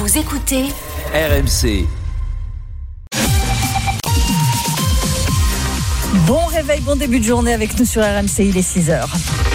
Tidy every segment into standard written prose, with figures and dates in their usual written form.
Vous écoutez RMC. Bon réveil, bon début de journée avec nous sur RMC, il est 6h.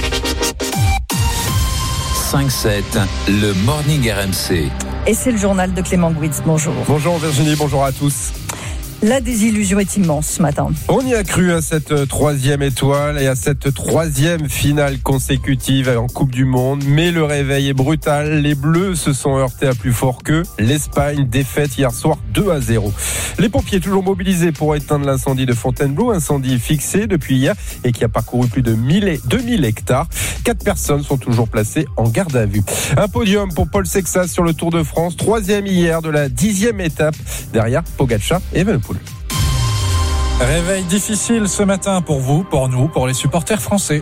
5-7, le Morning RMC. Et c'est le journal de Clément Gouitz, bonjour. Bonjour Virginie, bonjour à tous. La désillusion est immense ce matin. On y a cru à cette troisième étoile et à cette troisième finale consécutive en Coupe du Monde. Mais le réveil est brutal. Les Bleus se sont heurtés à plus fort qu'eux. L'Espagne défaite hier soir 2-0. Les pompiers toujours mobilisés pour éteindre l'incendie de Fontainebleau. Incendie fixé depuis hier et qui a parcouru plus de 2000 hectares. 4 personnes sont toujours placées en garde à vue. Un podium pour Paul Sexas sur le Tour de France. 3e hier de la 10e étape derrière Pogačar et Evenepoel. Réveil difficile ce matin pour vous, pour nous, pour les supporters français.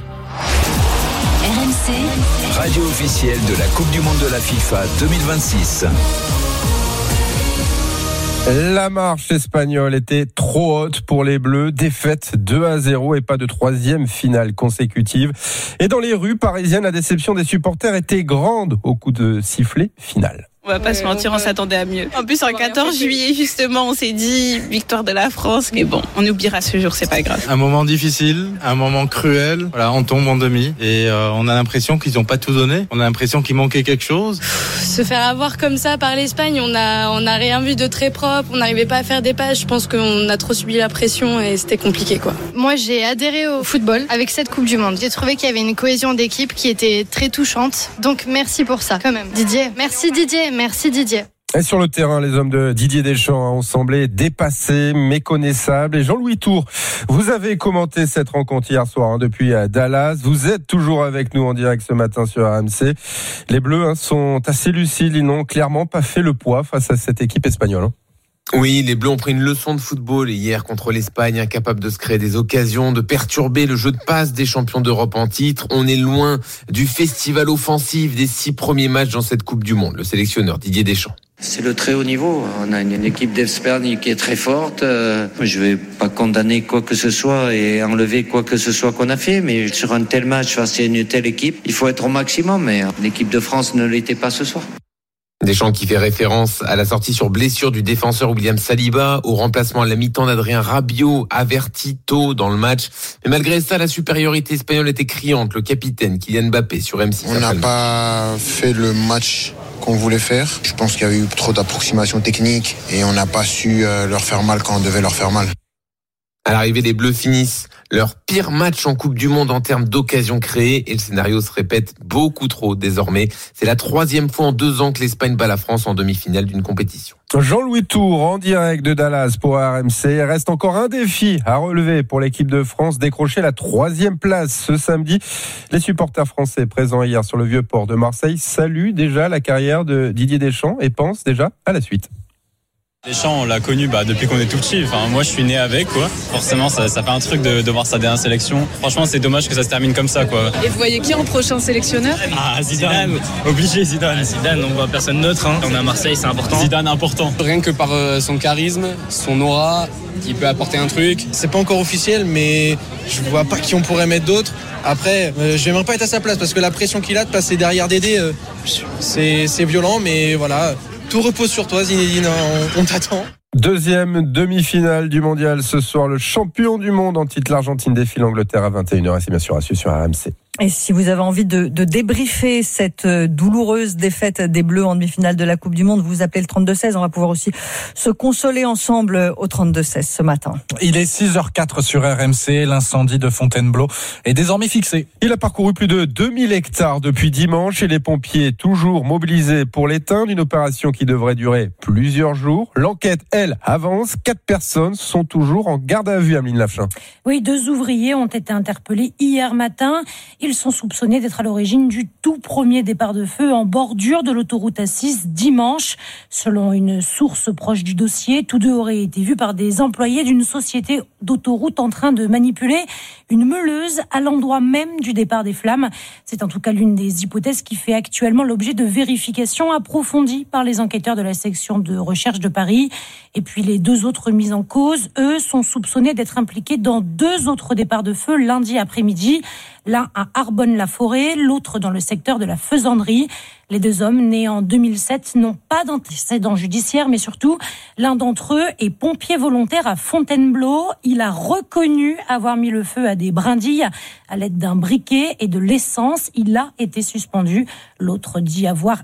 RMC, Radio officielle de la Coupe du Monde de la FIFA 2026. La marche espagnole était trop haute pour les Bleus. Défaite 2-0 et pas de troisième finale consécutive. Et dans les rues parisiennes, la déception des supporters était grande au coup de sifflet final. On va pas se mentir, on s'attendait à mieux. En plus, en 14 juillet, justement, on s'est dit victoire de la France. Mais bon, on oubliera ce jour, c'est pas grave. Un moment difficile, un moment cruel. Voilà, on tombe en demi et on a l'impression qu'ils n'ont pas tout donné. On a l'impression qu'il manquait quelque chose. Se faire avoir comme ça par l'Espagne, on a rien vu de très propre. On n'arrivait pas à faire des passes. Je pense qu'on a trop subi la pression et c'était compliqué, quoi. Moi, j'ai adhéré au football avec cette Coupe du Monde. J'ai trouvé qu'il y avait une cohésion d'équipe qui était très touchante. Donc, merci pour ça, quand même. Didier. Merci Didier. Merci Didier. Et sur le terrain, les hommes de Didier Deschamps ont semblé dépassés, méconnaissables. Et Jean-Louis Tour, vous avez commenté cette rencontre hier soir depuis Dallas. Vous êtes toujours avec nous en direct ce matin sur RMC. Les Bleus sont assez lucides. Ils n'ont clairement pas fait le poids face à cette équipe espagnole. Oui, les Bleus ont pris une leçon de football hier contre l'Espagne, incapables de se créer des occasions, de perturber le jeu de passe des champions d'Europe en titre. On est loin du festival offensif des 6 premiers matchs dans cette Coupe du Monde. Le sélectionneur Didier Deschamps. C'est le très haut niveau. On a une équipe d'Espagne qui est très forte. Je vais pas condamner quoi que ce soit et enlever quoi que ce soit qu'on a fait, mais sur un tel match face à une telle équipe, il faut être au maximum. Mais l'équipe de France ne l'était pas ce soir. Deschamps qui fait référence à la sortie sur blessure du défenseur William Saliba, au remplacement à la mi-temps d'Adrien Rabiot, averti tôt dans le match. Mais malgré ça, la supériorité espagnole était criante. Le capitaine Kylian Mbappé sur M6. On n'a pas fait le match qu'on voulait faire. Je pense qu'il y avait eu trop d'approximations techniques et on n'a pas su leur faire mal quand on devait leur faire mal. À l'arrivée, les Bleus finissent leur pire match en Coupe du Monde en termes d'occasions créées et le scénario se répète beaucoup trop désormais. C'est la 3e fois en 2 ans que l'Espagne bat la France en demi-finale d'une compétition. Jean-Louis Tour en direct de Dallas pour RMC. Reste encore un défi à relever pour l'équipe de France, décrocher la 3e place ce samedi. Les supporters français présents hier sur le Vieux-Port de Marseille saluent déjà la carrière de Didier Deschamps et pensent déjà à la suite. Deschamps, on l'a connu depuis qu'on est tout petit. Enfin, moi, je suis né avec, quoi. Forcément, ça fait un truc de voir sa dernière sélection. Franchement, c'est dommage que ça se termine comme ça, quoi. Et vous voyez qui en prochain sélectionneur ? Zidane. Obligé, Zidane. Zidane, on voit personne neutre. On est à Marseille, c'est important. Zidane, important. Rien que par son charisme, son aura, il peut apporter un truc. C'est pas encore officiel, mais je vois pas qui on pourrait mettre d'autres. Après, j'aimerais pas être à sa place parce que la pression qu'il a de passer derrière Dédé, c'est violent, mais voilà. Tout repose sur toi, Zinedine, on t'attend. 2e demi-finale du mondial ce soir. Le champion du monde en titre, l'Argentine défie l'Angleterre à 21h. Et c'est bien sûr à suivre sur RMC. Et si vous avez envie de débriefer cette douloureuse défaite des Bleus en demi-finale de la Coupe du Monde, vous appelez le 32-16. On va pouvoir aussi se consoler ensemble au 32-16 ce matin. Il est 6h04 sur RMC. L'incendie de Fontainebleau est désormais fixé. Il a parcouru plus de 2000 hectares depuis dimanche et les pompiers toujours mobilisés pour l'éteindre. Une opération qui devrait durer plusieurs jours. L'enquête, elle, avance. 4 personnes sont toujours en garde à vue, Ameline Lafchin. Oui, 2 ouvriers ont été interpellés hier matin. Ils sont soupçonnés d'être à l'origine du tout premier départ de feu en bordure de l'autoroute A6 dimanche. Selon une source proche du dossier, tous 2 auraient été vus par des employés d'une société d'autoroute en train de manipuler une meuleuse à l'endroit même du départ des flammes. C'est en tout cas l'une des hypothèses qui fait actuellement l'objet de vérifications approfondies par les enquêteurs de la section de recherche de Paris. Et puis les 2 autres mis en cause, eux, sont soupçonnés d'être impliqués dans 2 autres départs de feu lundi après-midi. L'un à Arbonne-la-Forêt, l'autre dans le secteur de la Faisanderie. Les 2 hommes nés en 2007 n'ont pas d'antécédents judiciaires, mais surtout, l'un d'entre eux est pompier volontaire à Fontainebleau. Il a reconnu avoir mis le feu à des brindilles à l'aide d'un briquet et de l'essence. Il a été suspendu. L'autre dit avoir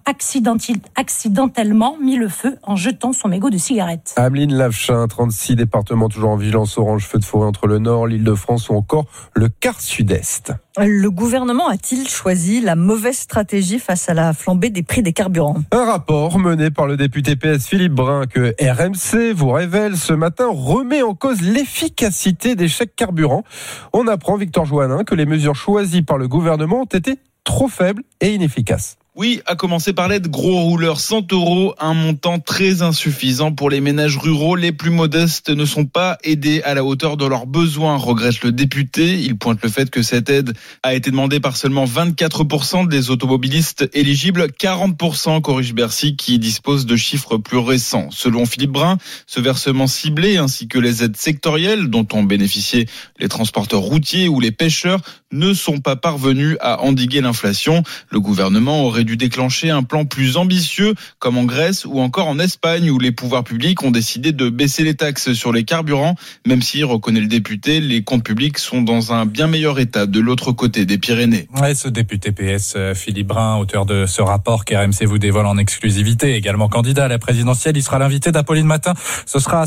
accidentellement mis le feu en jetant son mégot de cigarette. Ameline Lavechin, 36 départements toujours en vigilance orange, feu de forêt entre le nord, l'Île-de-France ou encore le quart sud-est. Le gouvernement a-t-il choisi la mauvaise stratégie face à la flambée des prix des carburants ? Un rapport mené par le député PS Philippe Brun que RMC vous révèle ce matin remet en cause l'efficacité des chèques carburant. On apprend, Victor Joannin, que les mesures choisies par le gouvernement ont été trop faibles et inefficaces. Oui, à commencer par l'aide gros rouleur, 100 €, un montant très insuffisant pour les ménages ruraux. Les plus modestes ne sont pas aidés à la hauteur de leurs besoins, regrette le député. Il pointe le fait que cette aide a été demandée par seulement 24% des automobilistes éligibles, 40% corrige Bercy qui dispose de chiffres plus récents. Selon Philippe Brun, ce versement ciblé ainsi que les aides sectorielles dont ont bénéficié les transporteurs routiers ou les pêcheurs ne sont pas parvenus à endiguer l'inflation. Le gouvernement aurait dû déclencher un plan plus ambitieux, comme en Grèce ou encore en Espagne, où les pouvoirs publics ont décidé de baisser les taxes sur les carburants, même si, reconnaît le député, les comptes publics sont dans un bien meilleur état de l'autre côté des Pyrénées. Ouais, ce député PS, Philippe Brun, auteur de ce rapport qu'RMC vous dévoile en exclusivité, également candidat à la présidentielle, il sera l'invité d'Apolline Matin. Ce sera à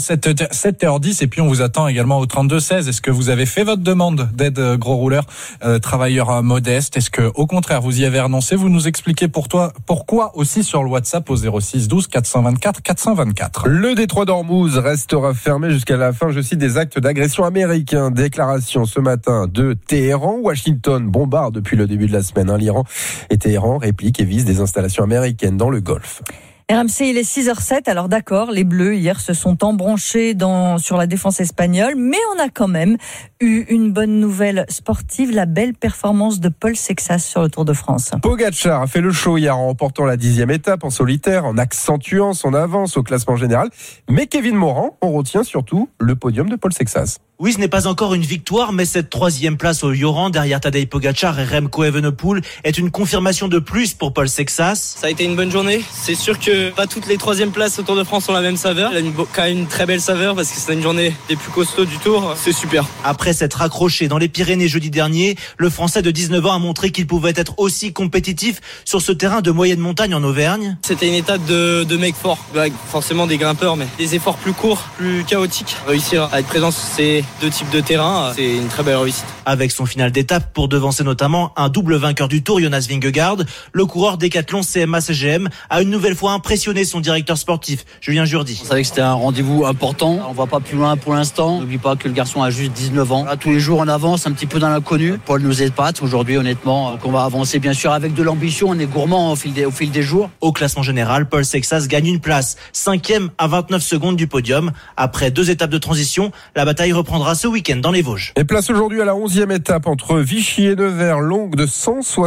7h10 et puis on vous attend également au 32-16. Est-ce que vous avez fait votre demande d'aide gros rouleur, travailleurs modestes? Est-ce que, au contraire, vous y avez renoncé? Vous nous expliquez pourquoi aussi sur le WhatsApp au 06 12 424 424. Le détroit d'Ormuz restera fermé jusqu'à la fin, je cite, des actes d'agression américains. Déclaration ce matin de Téhéran. Washington bombarde depuis le début de la semaine l'Iran et Téhéran réplique et vise des installations américaines dans le Golfe. RMC, il est 6h07. Alors d'accord, les Bleus hier se sont embranchés sur la défense espagnole, mais on a quand même eu une bonne nouvelle sportive, la belle performance de Paul Sexas sur le Tour de France. Pogačar a fait le show hier en remportant la 10e étape en solitaire, en accentuant son avance au classement général. Mais Kevin Morand, on retient surtout le podium de Paul Sexas. Oui, ce n'est pas encore une victoire, mais cette 3e place au Yoran, derrière Tadej Pogačar et Remco Evenepoel, est une confirmation de plus pour Paul Sexas. Ça a été une bonne journée. C'est sûr que pas toutes les 3e places au Tour de France ont la même saveur. Elle a quand même une très belle saveur parce que c'est une journée des plus costauds du Tour. C'est super. Après s'être accroché dans les Pyrénées jeudi dernier, le Français de 19 ans a montré qu'il pouvait être aussi compétitif sur ce terrain de moyenne montagne en Auvergne. C'était une étape de mecs forts, avec forcément des grimpeurs, mais des efforts plus courts, plus chaotiques. Réussir à être présent sur ces 2 types de terrain, c'est une très belle réussite. Avec son final d'étape pour devancer notamment un double vainqueur du Tour, Jonas Vingegaard, le coureur Décathlon CMA-CGM a une nouvelle fois impressionné son directeur sportif, Julien Jourdi. On savait que c'était un rendez-vous important. On va pas plus loin pour l'instant. N'oublie pas que le garçon a juste 19 ans. Là, tous les jours, on avance un petit peu dans l'inconnu. Paul nous épate aujourd'hui, honnêtement. Donc on va avancer bien sûr avec de l'ambition. On est gourmand au fil des jours. Au classement général, Paul Sexas gagne une place, 5e à 29 secondes du podium. Après 2 étapes de transition, la bataille reprendra ce week-end dans les Vosges. Et place aujourd'hui à la 11e étape entre Vichy et Nevers, longue de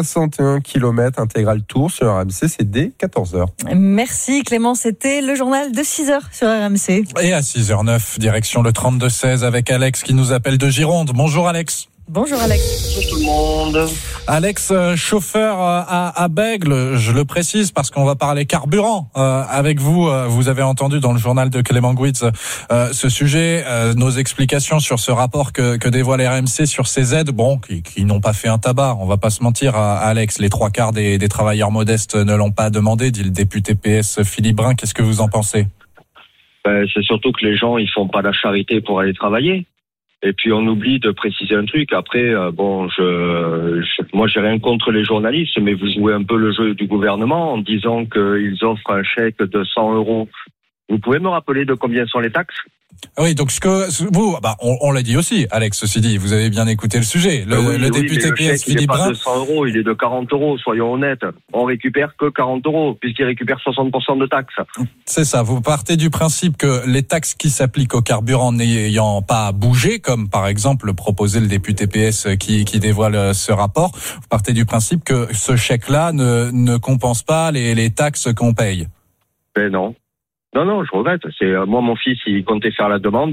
161 km, intégrale Tour sur RMC, c'est dès 14h. Merci Clément, c'était le journal de 6h sur RMC. Et à 6h09, direction le 32-16 avec Alex qui nous appelle de Gironde. Bonjour Alex. Bonjour Alex. Bonjour tout le monde. Alex, chauffeur à Bègle, je le précise parce qu'on va parler carburant avec vous. Vous avez entendu dans le journal de Clément Gouitz ce sujet, nos explications sur ce rapport que dévoile RMC sur ces aides, qui n'ont pas fait un tabac. On va pas se mentir, Alex, les 3/4 des travailleurs modestes ne l'ont pas demandé, dit le député PS Philippe Brun. Qu'est-ce que vous en pensez ? C'est surtout que les gens, ils font pas la charité pour aller travailler. Et puis on oublie de préciser un truc. Après, moi j'ai rien contre les journalistes, mais vous jouez un peu le jeu du gouvernement en disant qu'ils offrent un chèque de 100 €. Vous pouvez me rappeler de combien sont les taxes ? Oui, donc on l'a dit aussi, Alex, ceci dit, vous avez bien écouté le sujet. Le député PS Philippe Brun. Il n'est pas de 100 €, il est de 40 €, soyons honnêtes. On récupère que 40 € puisqu'il récupère 60% de taxes. C'est ça, vous partez du principe que les taxes qui s'appliquent au carburant n'ayant pas bougé, comme par exemple proposé le député PS qui dévoile ce rapport, vous partez du principe que ce chèque-là ne compense pas les taxes qu'on paye. Ben non. Non, je regrette. Moi, mon fils, il comptait faire la demande.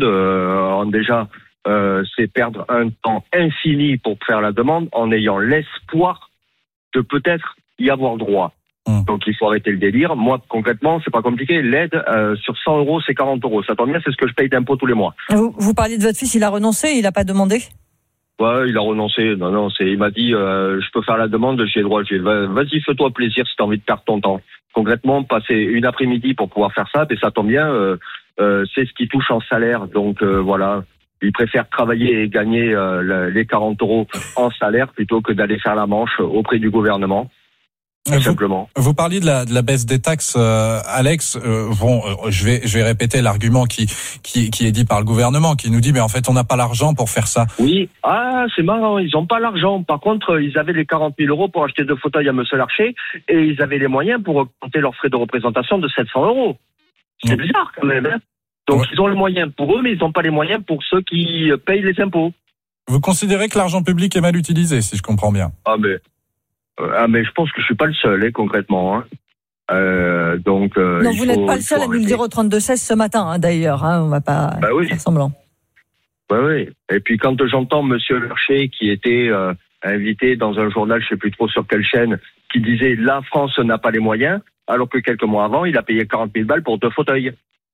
C'est perdre un temps infini pour faire la demande en ayant l'espoir de peut-être y avoir droit. Donc il faut arrêter le délire. Moi, concrètement, c'est pas compliqué. L'aide sur 100 euros, c'est 40 euros. Ça tombe bien, c'est ce que je paye d'impôts tous les mois. Vous parliez de votre fils, il a renoncé, il n'a pas demandé? Ouais, il a renoncé. Non, il m'a dit, je peux faire la demande, j'ai le droit. Vas-y, fais-toi plaisir si t'as envie de perdre ton temps. Concrètement, passer une après-midi pour pouvoir faire ça, et ça tombe bien, c'est ce qui touche en salaire. Donc voilà, il préfère travailler et gagner les 40 euros en salaire plutôt que d'aller faire la manche auprès du gouvernement. Simplement. Vous parliez de la baisse des taxes, Alex. Je vais répéter l'argument qui est dit par le gouvernement, qui nous dit mais en fait on n'a pas l'argent pour faire ça. Oui, c'est marrant, ils n'ont pas l'argent. Par contre, ils avaient les 40 000 euros pour acheter 2 fauteuils à Monsieur Larcher et ils avaient les moyens pour augmenter leurs frais de représentation de 700 euros. C'est bizarre quand même. Hein. Donc ils ont les moyens pour eux, mais ils n'ont pas les moyens pour ceux qui payent les impôts. Vous considérez que l'argent public est mal utilisé, si je comprends bien? Mais je pense que je suis pas le seul, concrètement. Non, vous n'êtes pas le seul à nous le dire au 32-16 ce matin, d'ailleurs. On va pas faire semblant. Oui. Et puis quand j'entends Monsieur Larcher, qui était invité dans un journal, je sais plus trop sur quelle chaîne, qui disait la France n'a pas les moyens, alors que quelques mois avant, il a payé 40 000 balles pour 2 fauteuils.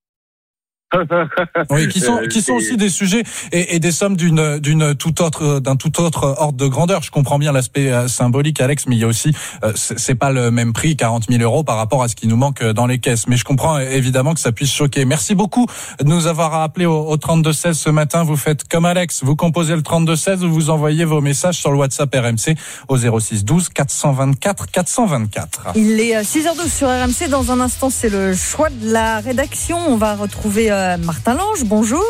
Oui, qui sont aussi des sujets et des sommes d'un tout autre ordre de grandeur. Je comprends bien l'aspect symbolique, Alex, mais il y a aussi c'est pas le même prix, 40 000 euros par rapport à ce qui nous manque dans les caisses. Mais je comprends évidemment que ça puisse choquer. Merci beaucoup de nous avoir appelé au 32-16 ce matin. Vous faites comme Alex, vous composez le 32-16 ou vous envoyez vos messages sur le WhatsApp RMC au 06 12 424 424. Il est 6h12 sur RMC. Dans un instant, c'est le choix de la rédaction. On va retrouver Martin Lange, bonjour.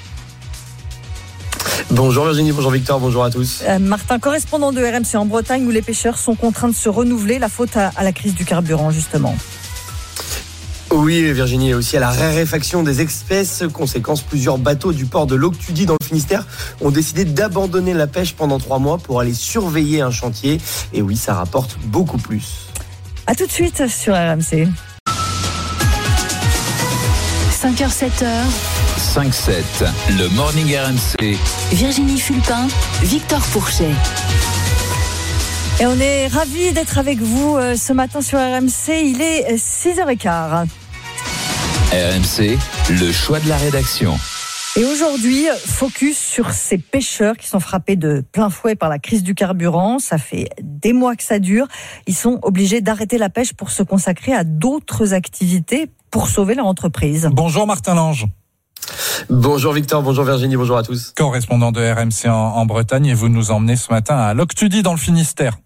Bonjour Virginie, bonjour Victor, bonjour à tous. Martin, correspondant de RMC en Bretagne où les pêcheurs sont contraints de se renouveler, la faute à la crise du carburant justement. Oui Virginie, et aussi à la raréfaction des espèces. Conséquence, plusieurs bateaux du port de Loctudy dans le Finistère ont décidé d'abandonner la pêche pendant 3 mois pour aller surveiller un chantier. Et oui, ça rapporte beaucoup plus. A tout de suite sur RMC. 5h, 7h. 5-7, le Morning RMC. Virginie Fulpin, Victor Pourchet. Et on est ravis d'être avec vous ce matin sur RMC. Il est 6h15. RMC, le choix de la rédaction. Et aujourd'hui, focus sur ces pêcheurs qui sont frappés de plein fouet par la crise du carburant. Ça fait des mois que ça dure. Ils sont obligés d'arrêter la pêche pour se consacrer à d'autres activités pour sauver leur entreprise. Bonjour Martin Lange. Bonjour Victor, bonjour Virginie, bonjour à tous. Correspondant de RMC en Bretagne, et vous nous emmenez ce matin à Loctudy dans le Finistère.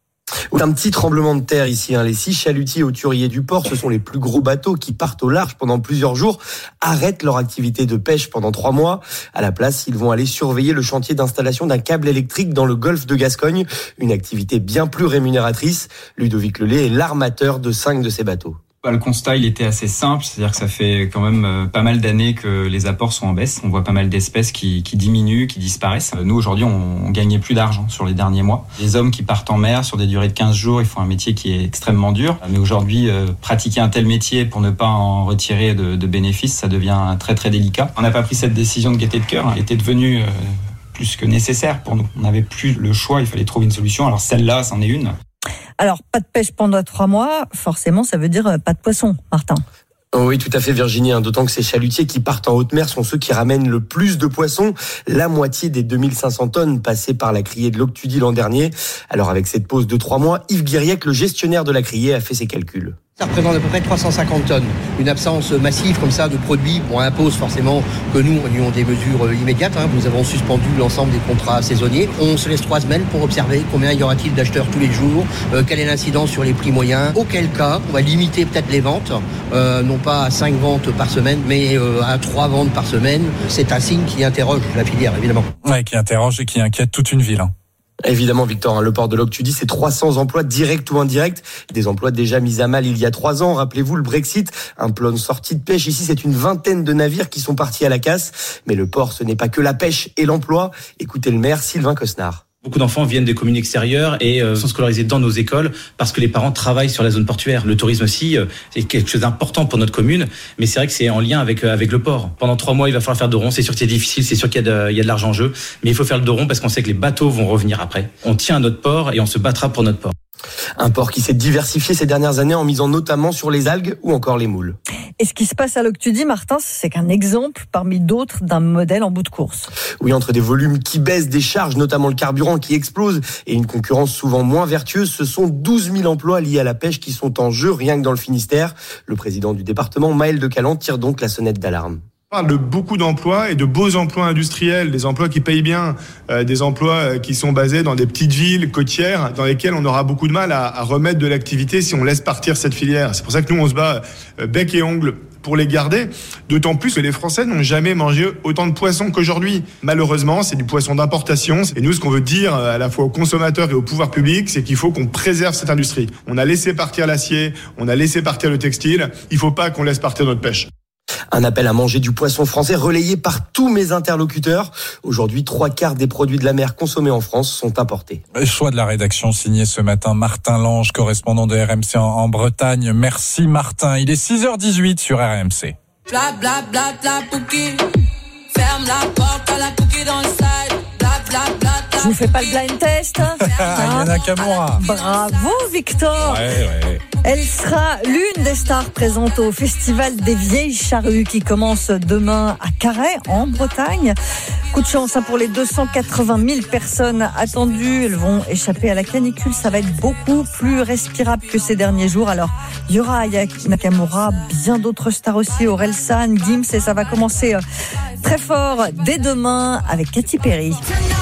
Un petit tremblement de terre ici. Les 6 chalutiers hauturiers du port, ce sont les plus gros bateaux qui partent au large pendant plusieurs jours, arrêtent leur activité de pêche pendant 3 mois. À la place, ils vont aller surveiller le chantier d'installation d'un câble électrique dans le golfe de Gascogne. Une activité bien plus rémunératrice. Ludovic Lelay est l'armateur de 5 de ces bateaux. Le constat, il était assez simple, c'est-à-dire que ça fait quand même pas mal d'années que les apports sont en baisse. On voit pas mal d'espèces qui diminuent, qui disparaissent. Nous, aujourd'hui, on gagnait plus d'argent sur les derniers mois. Les hommes qui partent en mer sur des durées de 15 jours, ils font un métier qui est extrêmement dur. Mais aujourd'hui, pratiquer un tel métier pour ne pas en retirer de bénéfices, ça devient très très délicat. On n'a pas pris cette décision de gaieté de cœur. Elle était devenue plus que nécessaire pour nous. On n'avait plus le choix, il fallait trouver une solution. Alors celle-là, c'en est une. Alors, pas de pêche pendant 3 mois, forcément, ça veut dire pas de poisson, Martin. Oui, tout à fait Virginie, d'autant que ces chalutiers qui partent en haute mer sont ceux qui ramènent le plus de poissons, la moitié des 2500 tonnes passées par la criée de Loctudy l'an dernier. Alors avec cette pause de 3 mois, Yves Guiriec, le gestionnaire de la criée, a fait ses calculs. Ça représente à peu près 350 tonnes. Une absence massive comme ça de produits impose forcément que nous ayons des mesures immédiates. Nous avons suspendu l'ensemble des contrats saisonniers. On se laisse 3 semaines pour observer combien y aura-t-il d'acheteurs tous les jours, quelle est l'incidence sur les prix moyens. Auquel cas, on va limiter peut-être les ventes, non pas à 5 ventes par semaine, mais à 3 ventes par semaine. C'est un signe qui interroge la filière, évidemment. Ouais, qui interroge et qui inquiète toute une ville. Évidemment, Victor, le port de Loctudy, c'est 300 emplois directs ou indirects. Des emplois déjà mis à mal il y a 3 ans. Rappelez-vous le Brexit, un plan de sortie de pêche. Ici, c'est une vingtaine de navires qui sont partis à la casse. Mais le port, ce n'est pas que la pêche et l'emploi. Écoutez le maire, Sylvain Cosnard. Beaucoup d'enfants viennent des communes extérieures et sont scolarisés dans nos écoles parce que les parents travaillent sur la zone portuaire. Le tourisme aussi, c'est quelque chose d'important pour notre commune, mais c'est vrai que c'est en lien avec le port. Pendant 3 mois, il va falloir faire de rond. C'est sûr que c'est difficile, c'est sûr qu'il y a de l'argent en jeu, mais il faut faire le dos rond parce qu'on sait que les bateaux vont revenir après. On tient à notre port et on se battra pour notre port. Un port qui s'est diversifié ces dernières années en misant notamment sur les algues ou encore les moules. Et ce qui se passe à l'Octudie, Martin, c'est qu'un exemple parmi d'autres d'un modèle en bout de course. Oui, entre des volumes qui baissent, des charges, notamment le carburant qui explose et une concurrence souvent moins vertueuse, ce sont 12 000 emplois liés à la pêche qui sont en jeu rien que dans le Finistère. Le président du département, Maël de Calan, tire donc la sonnette d'alarme. On parle de beaucoup d'emplois et de beaux emplois industriels, des emplois qui payent bien, des emplois qui sont basés dans des petites villes côtières dans lesquelles on aura beaucoup de mal à remettre de l'activité si on laisse partir cette filière. C'est pour ça que nous on se bat bec et ongles pour les garder, d'autant plus que les Français n'ont jamais mangé autant de poissons qu'aujourd'hui. Malheureusement, c'est du poisson d'importation. Et nous, ce qu'on veut dire à la fois aux consommateurs et au pouvoir public, c'est qu'il faut qu'on préserve cette industrie. On a laissé partir l'acier, on a laissé partir le textile, il ne faut pas qu'on laisse partir notre pêche. Un appel à manger du poisson français relayé par tous mes interlocuteurs. Aujourd'hui, 3/4 des produits de la mer consommés en France sont importés. Choix de la rédaction signé ce matin Martin Lange, correspondant de RMC en Bretagne. Merci Martin. Il est 6h18 sur RMC. Bla bla bla bla Pouki. Ferme la porte à la Pouki dans le side. Bla bla bla bla. Je vous fais pas le blind test. Yana Nakamura. Bravo Victor. Ouais. Elle sera l'une des stars présentes au Festival des Vieilles Charrues qui commence demain à Carhaix, en Bretagne. Coup de chance pour les 280 000 personnes attendues. Elles vont échapper à la canicule. Ça va être beaucoup plus respirable que ces derniers jours. Alors, il y aura Yana Nakamura, bien d'autres stars aussi, Orelsan, Gims, et ça va commencer très fort dès demain avec Katy Perry.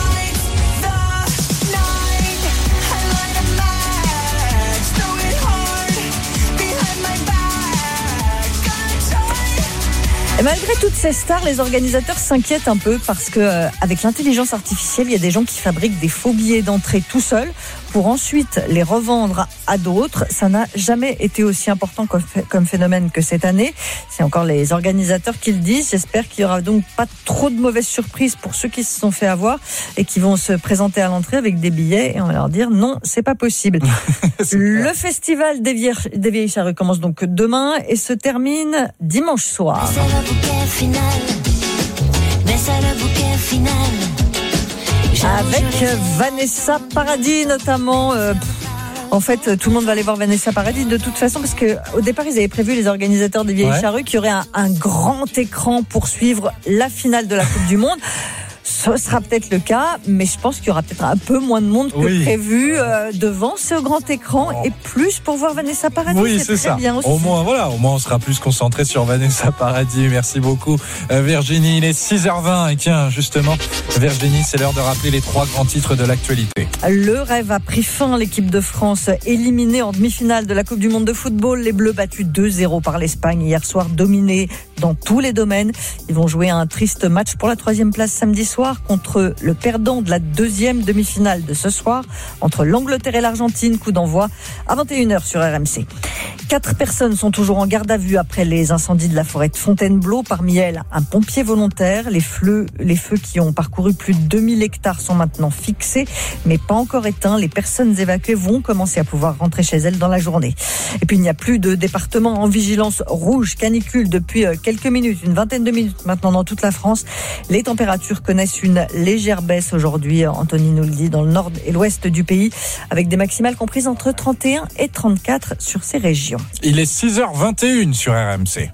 Et malgré toutes ces stars, les organisateurs s'inquiètent un peu parce que avec l'intelligence artificielle, il y a des gens qui fabriquent des faux billets d'entrée tout seuls pour ensuite les revendre à d'autres. Ça n'a jamais été aussi important comme phénomène que cette année. C'est encore les organisateurs qui le disent. J'espère qu'il y aura donc pas trop de mauvaises surprises pour ceux qui se sont fait avoir et qui vont se présenter à l'entrée avec des billets et on va leur dire non, c'est pas possible. Le festival des Vieilles Charrues commence donc demain et se termine dimanche soir. C'est le bouquet final. Mais c'est le bouquet final. Avec Vanessa Paradis notamment. En fait, tout le monde va aller voir Vanessa Paradis de toute façon parce que au départ, ils avaient prévu, les organisateurs des Vieilles Charrues, qu'il y aurait un grand écran pour suivre la finale de la Coupe du Monde. Ce sera peut-être le cas, mais je pense qu'il y aura peut-être un peu moins de monde que prévu devant ce grand écran et plus pour voir Vanessa Paradis. Oui, c'est ça. Bien aussi. Au moins, on sera plus concentré sur Vanessa Paradis. Merci beaucoup, Virginie. Il est 6h20 et tiens, justement, Virginie, c'est l'heure de rappeler les 3 grands titres de l'actualité. Le rêve a pris fin. L'équipe de France éliminée en demi-finale de la Coupe du Monde de football. Les Bleus battus 2-0 par l'Espagne hier soir, dominés dans tous les domaines. Ils vont jouer un triste match pour la 3e place samedi soir contre le perdant de la 2e demi-finale de ce soir entre l'Angleterre et l'Argentine. Coup d'envoi à 21h sur RMC. 4 personnes sont toujours en garde à vue après les incendies de la forêt de Fontainebleau. Parmi elles, un pompier volontaire. Les feux qui ont parcouru plus de 2000 hectares sont maintenant fixés, mais pas encore éteints. Les personnes évacuées vont commencer à pouvoir rentrer chez elles dans la journée. Et puis, il n'y a plus de département en vigilance rouge canicule depuis quelques minutes, une vingtaine de minutes maintenant dans toute la France. Les températures connaissent une légère baisse aujourd'hui, Anthony nous le dit, dans le nord et l'ouest du pays, avec des maximales comprises entre 31 et 34 sur ces régions. Il est 6h21 sur RMC.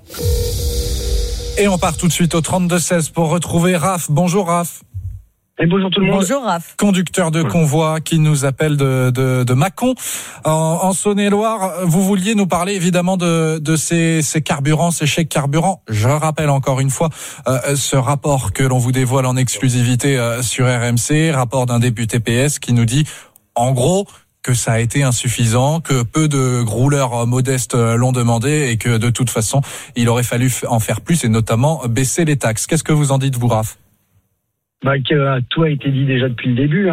Et on part tout de suite au 32-16 pour retrouver Raph. Bonjour Raph. Et bonjour tout le monde. Bonjour Raph. Conducteur de convoi qui nous appelle de Mâcon en Saône-et-Loire. Vous vouliez nous parler évidemment de ces carburants, ces chèques carburants. Je rappelle encore une fois ce rapport que l'on vous dévoile en exclusivité sur RMC, rapport d'un député PS qui nous dit en gros que ça a été insuffisant, que peu de rouleurs modestes l'ont demandé et que de toute façon il aurait fallu en faire plus et notamment baisser les taxes. Qu'est-ce que vous en dites vous Raph? Que tout a été dit déjà depuis le début.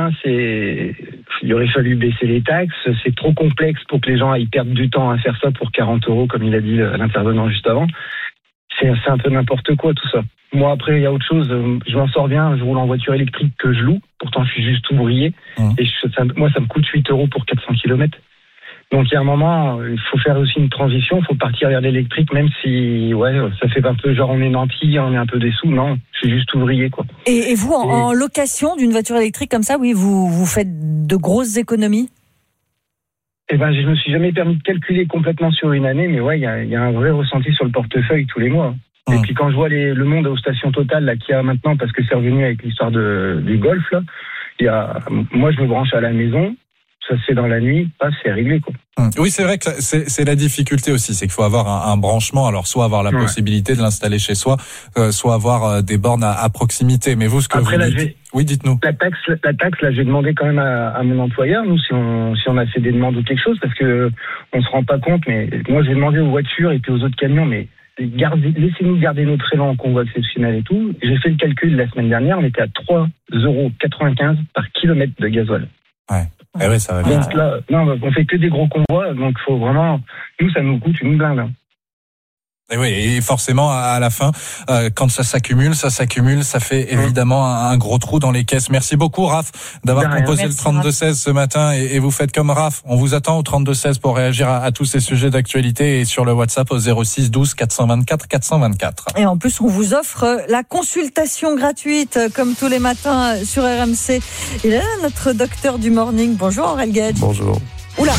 Il aurait fallu baisser les taxes. C'est trop complexe pour que les gens aillent perdre du temps à faire ça pour 40 €, comme il a dit l'intervenant juste avant. C'est un peu n'importe quoi tout ça. Moi après, il y a autre chose. Je m'en sors bien. Je roule en voiture électrique que je loue. Pourtant, je suis juste ouvrier. Et moi, ça me coûte 8 € pour 400 km. Donc il y a un moment, il faut faire aussi une transition, il faut partir vers l'électrique, même si ça fait un peu genre on est nantis, on est un peu des sous. Non, je suis juste ouvrier quoi. Et vous, en location d'une voiture électrique comme ça, oui, vous faites de grosses économies? Eh ben, je me suis jamais permis de calculer complètement sur une année, mais ouais, il y a un vrai ressenti sur le portefeuille tous les mois. Et puis quand je vois le monde aux stations Total là qu'il y a maintenant, parce que c'est revenu avec l'histoire du golf là, moi je me branche à la maison, ça c'est dans la nuit, c'est réglé quoi. Oui, c'est vrai que c'est la difficulté aussi, c'est qu'il faut avoir un branchement, alors soit avoir la possibilité de l'installer chez soi, soit avoir des bornes à proximité. Mais vous, ce que après, vous là, dites... Oui, dites-nous. La taxe, là, j'ai demandé quand même à mon employeur, nous, si on a fait des demandes ou quelque chose, parce que on se rend pas compte, mais moi j'ai demandé aux voitures et puis aux autres camions, mais laissez-nous garder notre élan en convoi exceptionnel et tout. J'ai fait le calcul la semaine dernière, on était à 3,95 € par kilomètre de gasoil. Ouais. Eh oui, ça va bien. Donc là, non, on fait que des gros convois, donc faut vraiment, nous, ça nous coûte une blinde. Et oui, et forcément, à la fin, quand ça s'accumule, ça fait évidemment un gros trou dans les caisses. Merci beaucoup, Raph, d'avoir composé le 32-16 ce matin. Et vous faites comme Raph. On vous attend au 32-16 pour réagir à tous ces sujets d'actualité et sur le WhatsApp au 06 12 424 424. Et en plus, on vous offre la consultation gratuite, comme tous les matins sur RMC. Et là, notre docteur du morning. Bonjour, Aurel Gage. Bonjour. Oula.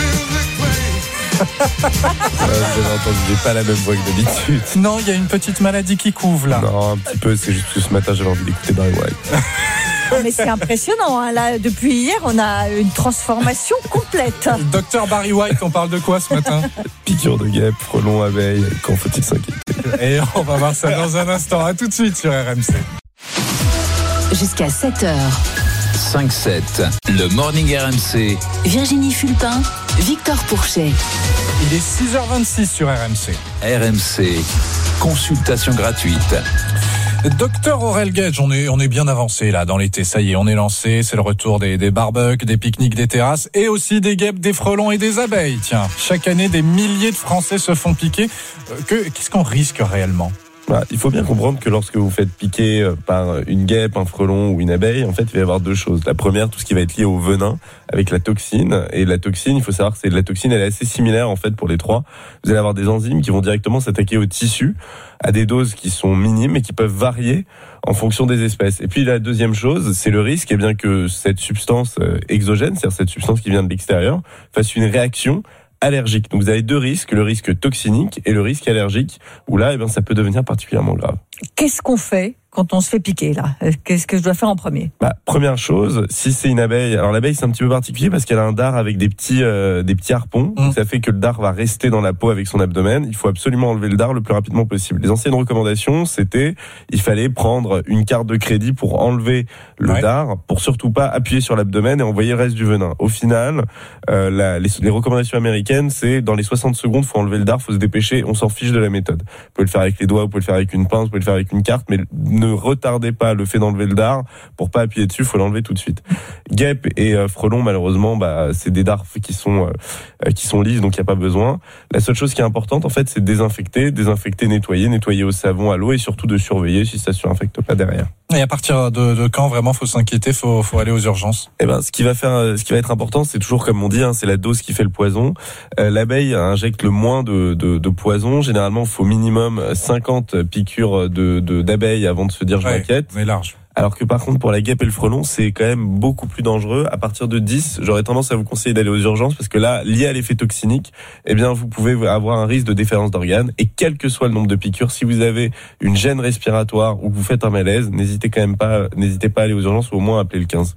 Vous avez entendu, j'ai pas la même voix que d'habitude. Non, il y a une petite maladie qui couvre là. Non, un petit peu, c'est juste que ce matin j'avais envie d'écouter Barry White. Mais c'est impressionnant, hein. Là, depuis hier, on a une transformation complète. Docteur Barry White, on parle de quoi ce matin? Piqûre de guêpe, frelon, abeille, quand faut-il s'inquiéter? Et on va voir ça dans un instant. À tout de suite sur RMC. Jusqu'à 7h. 5-7, le Morning RMC. Virginie Fulpin, Victor Pourchet. Il est 6h26 sur RMC. RMC, consultation gratuite. Docteur Aurel Gage, on est bien avancé là dans l'été, ça y est, on est lancé, c'est le retour des barbecues, des pique-niques, des terrasses et aussi des guêpes, des frelons et des abeilles. Tiens, chaque année des milliers de Français se font piquer. Qu'est-ce qu'on risque réellement ? Il faut bien comprendre que lorsque vous faites piquer par une guêpe, un frelon ou une abeille, en fait, il va y avoir deux choses. La première, tout ce qui va être lié au venin avec la toxine. Et la toxine, il faut savoir que la toxine, elle est assez similaire en fait pour les trois. Vous allez avoir des enzymes qui vont directement s'attaquer au tissu à des doses qui sont minimes et qui peuvent varier en fonction des espèces. Et puis la deuxième chose, c'est le risque, bien que cette substance exogène, c'est-à-dire cette substance qui vient de l'extérieur, fasse une réaction allergique. Donc vous avez deux risques, le risque toxinique et le risque allergique, où là, ça peut devenir particulièrement grave. Qu'est-ce qu'on fait quand on se fait piquer là ? Qu'est-ce que je dois faire en premier ? Première chose, si c'est une abeille, alors l'abeille c'est un petit peu particulier parce qu'elle a un dard avec des petits harpons, donc ça fait que le dard va rester dans la peau avec son abdomen. Il faut absolument enlever le dard le plus rapidement possible. Les anciennes recommandations, c'était il fallait prendre une carte de crédit pour enlever le dard, pour surtout pas appuyer sur l'abdomen et envoyer le reste du venin. Au final, les recommandations américaines, c'est dans les 60 secondes, faut enlever le dard, faut se dépêcher, on s'en fiche de la méthode. Vous pouvez le faire avec les doigts, vous pouvez le faire avec une pince, vous pouvez le faire avec une carte, mais ne retardez pas le fait d'enlever le dard pour pas appuyer dessus, faut l'enlever tout de suite. Guêpe et frelon, malheureusement, c'est des dards qui sont lisses, donc il y a pas besoin. La seule chose qui est importante, en fait, c'est de désinfecter, nettoyer au savon, à l'eau et surtout de surveiller si ça surinfecte pas derrière. Et à partir de quand vraiment faut s'inquiéter, faut aller aux urgences? Ce qui va être important, c'est toujours comme on dit, c'est la dose qui fait le poison. L'abeille injecte le moins de poison. Généralement, il faut minimum 50 piqûres d'abeilles avant de se dire je m'inquiète. On est large. Alors que par contre pour la guêpe et le frelon, c'est quand même beaucoup plus dangereux. À partir de 10, j'aurais tendance à vous conseiller d'aller aux urgences parce que là, lié à l'effet toxinique, vous pouvez avoir un risque de déférence d'organes. Et quel que soit le nombre de piqûres, si vous avez une gêne respiratoire ou que vous faites un malaise, n'hésitez pas à aller aux urgences ou au moins appeler le 15.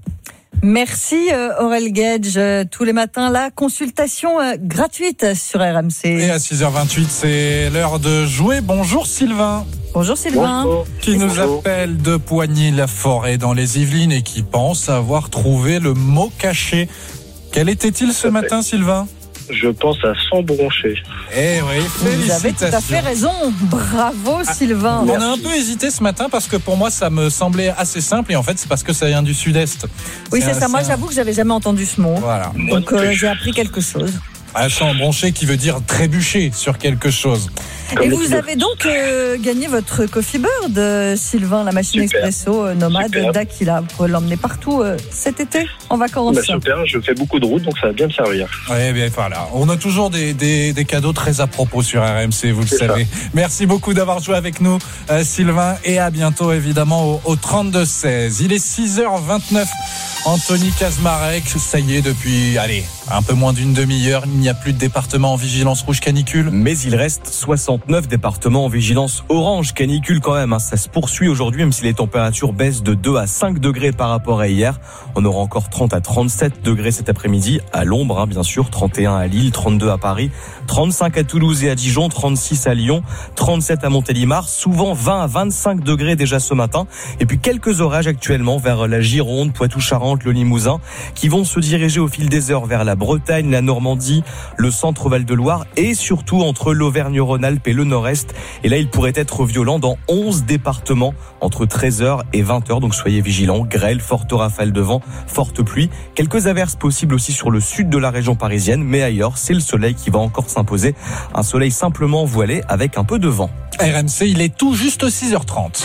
Merci Aurel Gage. Tous les matins, la consultation gratuite sur RMC. Et à 6h28, c'est l'heure de jouer. Bonjour Sylvain. Bonjour Sylvain. Bonjour. Qui nous appelle de Poigny-la-Forêt dans les Yvelines et qui pense avoir trouvé le mot caché. Quel était-il ce matin, Sylvain ? Je pense à s'embroncher. Eh oui, félicitations. Vous avez tout à fait raison. Bravo Sylvain. On a un peu hésité ce matin parce que pour moi ça me semblait assez simple et en fait c'est parce que ça vient du sud-est. Oui, c'est ça. Moi j'avoue que j'avais jamais entendu ce mot. Voilà. Donc j'ai appris quelque chose. S'embroncher qui veut dire trébucher sur quelque chose. Et vous avez donc gagné votre Coffee Bird, Sylvain, la machine expresso nomade d'Aquila. Vous pouvez l'emmener partout cet été en vacances. Super, je fais beaucoup de route, donc ça va bien me servir. Oui, bien voilà. On a toujours des cadeaux très à propos sur RMC, vous le savez. Merci beaucoup d'avoir joué avec nous, Sylvain, et à bientôt évidemment au 32-16. Il est 6h29. Anthony Kazmarek, ça y est, depuis, Un peu moins d'une demi-heure, il n'y a plus de département en vigilance rouge canicule. Mais il reste 69 départements en vigilance orange canicule quand même. Ça se poursuit aujourd'hui, même si les températures baissent de 2 à 5 degrés par rapport à hier. On aura encore 30 à 37 degrés cet après-midi, à l'ombre bien sûr, 31 à Lille, 32 à Paris, 35 à Toulouse et à Dijon, 36 à Lyon, 37 à Montélimar, souvent 20 à 25 degrés déjà ce matin. Et puis quelques orages actuellement vers la Gironde, Poitou-Charentes, le Limousin, qui vont se diriger au fil des heures vers la Bretagne, la Normandie, le centre Val-de-Loire et surtout entre l'Auvergne-Rhône-Alpes et le Nord-Est. Et là, il pourrait être violent dans 11 départements entre 13h et 20h. Donc soyez vigilants. Grêle, forte rafale de vent, forte pluie. Quelques averses possibles aussi sur le sud de la région parisienne. Mais ailleurs, c'est le soleil qui va encore s'imposer. Un soleil simplement voilé avec un peu de vent. RMC, il est tout juste 6h30.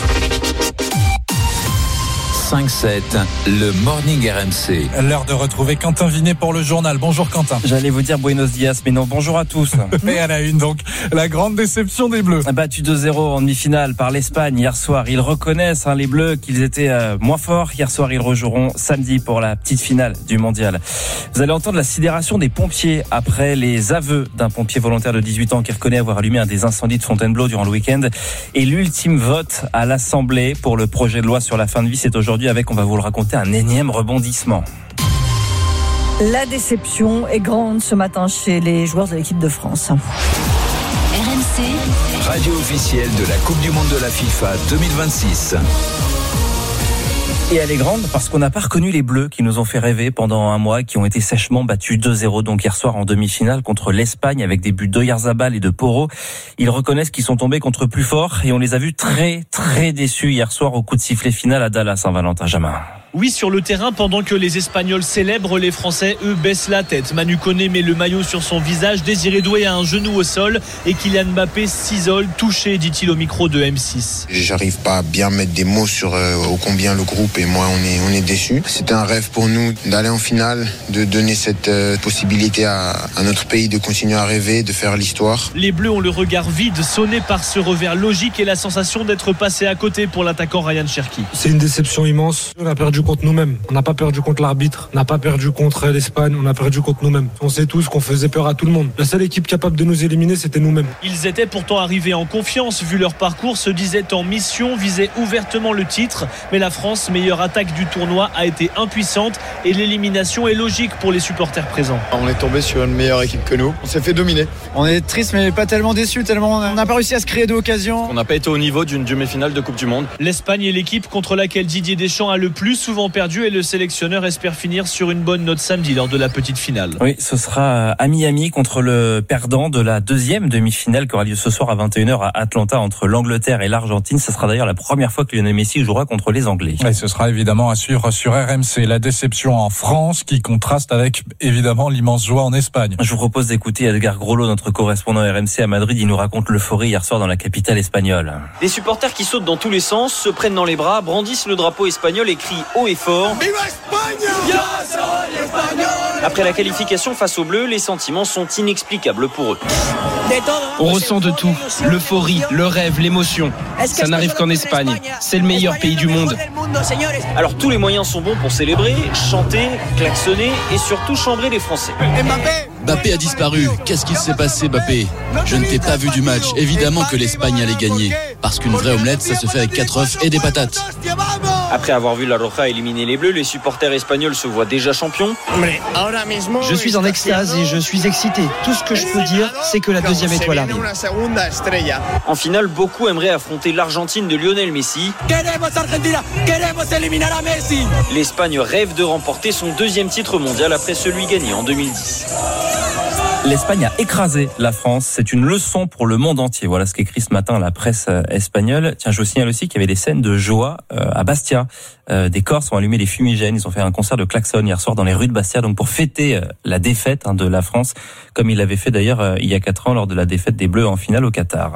5-7, le Morning RMC. L'heure de retrouver Quentin Vinet pour le journal. Bonjour Quentin. J'allais vous dire Buenos dias, mais non, bonjour à tous. Et à la une donc, la grande déception des Bleus. Battu 2-0 en demi-finale par l'Espagne hier soir. Ils reconnaissent, les Bleus, qu'ils étaient moins forts. Hier soir, ils rejoueront samedi pour la petite finale du mondial. Vous allez entendre la sidération des pompiers après les aveux d'un pompier volontaire de 18 ans qui reconnaît avoir allumé un des incendies de Fontainebleau durant le week-end. Et l'ultime vote à l'Assemblée pour le projet de loi sur la fin de vie, c'est aujourd'hui avec, on va vous le raconter, un énième rebondissement. La déception est grande ce matin chez les joueurs de l'équipe de France. RMC, Radio officielle de la Coupe du Monde de la FIFA 2026. Et elle est grande parce qu'on n'a pas reconnu les Bleus qui nous ont fait rêver pendant un mois, qui ont été sèchement battus 2-0 donc hier soir en demi-finale contre l'Espagne avec des buts d'Oyarzabal et de Porro. Ils reconnaissent qu'ils sont tombés contre plus fort et on les a vus très très déçus hier soir au coup de sifflet final à Dallas, Valentin Jamin. Oui, sur le terrain, pendant que les Espagnols célèbrent, les Français, eux, baissent la tête. Manu Koné met le maillot sur son visage, Désiré Doué a un genou au sol et Kylian Mbappé s'isole, touché, dit-il au micro de M6. J'arrive pas à bien mettre des mots sur ô combien le groupe et moi on est déçus. C'était un rêve pour nous d'aller en finale, de donner cette possibilité à notre pays de continuer à rêver, de faire l'histoire. Les Bleus ont le regard vide, sonné par ce revers logique et la sensation d'être passé à côté pour l'attaquant Ryan Cherki. C'est une déception immense. On a perdu contre nous-mêmes. On n'a pas perdu contre l'arbitre, on n'a pas perdu contre l'Espagne, on a perdu contre nous-mêmes. On sait tous qu'on faisait peur à tout le monde. La seule équipe capable de nous éliminer, c'était nous-mêmes. Ils étaient pourtant arrivés en confiance, vu leur parcours, se disaient en mission, visaient ouvertement le titre. Mais la France, meilleure attaque du tournoi, a été impuissante et l'élimination est logique pour les supporters présents. On est tombé sur une meilleure équipe que nous. On s'est fait dominer. On est triste mais pas tellement déçus, tellement on n'a pas réussi à se créer d'occasion. On n'a pas été au niveau d'une demi-finale de Coupe du Monde. L'Espagne est l'équipe contre laquelle Didier Deschamps a le plus souvent perdu et le sélectionneur espère finir sur une bonne note samedi lors de la petite finale. Oui, ce sera à Miami contre le perdant de la deuxième demi-finale qui aura lieu ce soir à 21h à Atlanta entre l'Angleterre et l'Argentine. Ce sera d'ailleurs la première fois que Lionel Messi jouera contre les Anglais. Et ce sera évidemment à suivre sur RMC. La déception en France qui contraste avec évidemment l'immense joie en Espagne. Je vous propose d'écouter Edgar Grollo, notre correspondant RMC à Madrid. Il nous raconte l'euphorie hier soir dans la capitale espagnole. Des supporters qui sautent dans tous les sens, se prennent dans les bras, brandissent le drapeau espagnol et crient haut et fort. Viva España! Yo soy español! Après la qualification face aux Bleus, les sentiments sont inexplicables pour eux. On ressent de tout, l'euphorie, le rêve, l'émotion. Ça n'arrive qu'en Espagne, c'est le meilleur pays du monde. Alors tous les moyens sont bons pour célébrer, chanter, klaxonner et surtout chambrer les Français. Mbappé a disparu. Qu'est-ce qu'il s'est passé, Mbappé? Je ne t'ai pas vu du match. Évidemment que l'Espagne allait gagner. Parce qu'une vraie omelette, ça se fait avec 4 œufs et des patates. Après avoir vu la Roja éliminer les Bleus, les supporters espagnols se voient déjà champions. Je suis en extase et je suis excité. Tout ce que je peux dire, c'est que la deuxième étoile arrive. En finale, beaucoup aimeraient affronter l'Argentine de Lionel Messi. L'Espagne rêve de remporter son deuxième titre mondial après celui gagné en 2010. L'Espagne a écrasé la France. C'est une leçon pour le monde entier. Voilà ce qu'écrit ce matin la presse espagnole. Tiens, je vous signale aussi qu'il y avait des scènes de joie à Bastia. Des Corses ont allumé des fumigènes. Ils ont fait un concert de klaxon hier soir dans les rues de Bastia, donc pour fêter la défaite de la France, comme ils l'avaient fait d'ailleurs il y a 4 ans lors de la défaite des Bleus en finale au Qatar.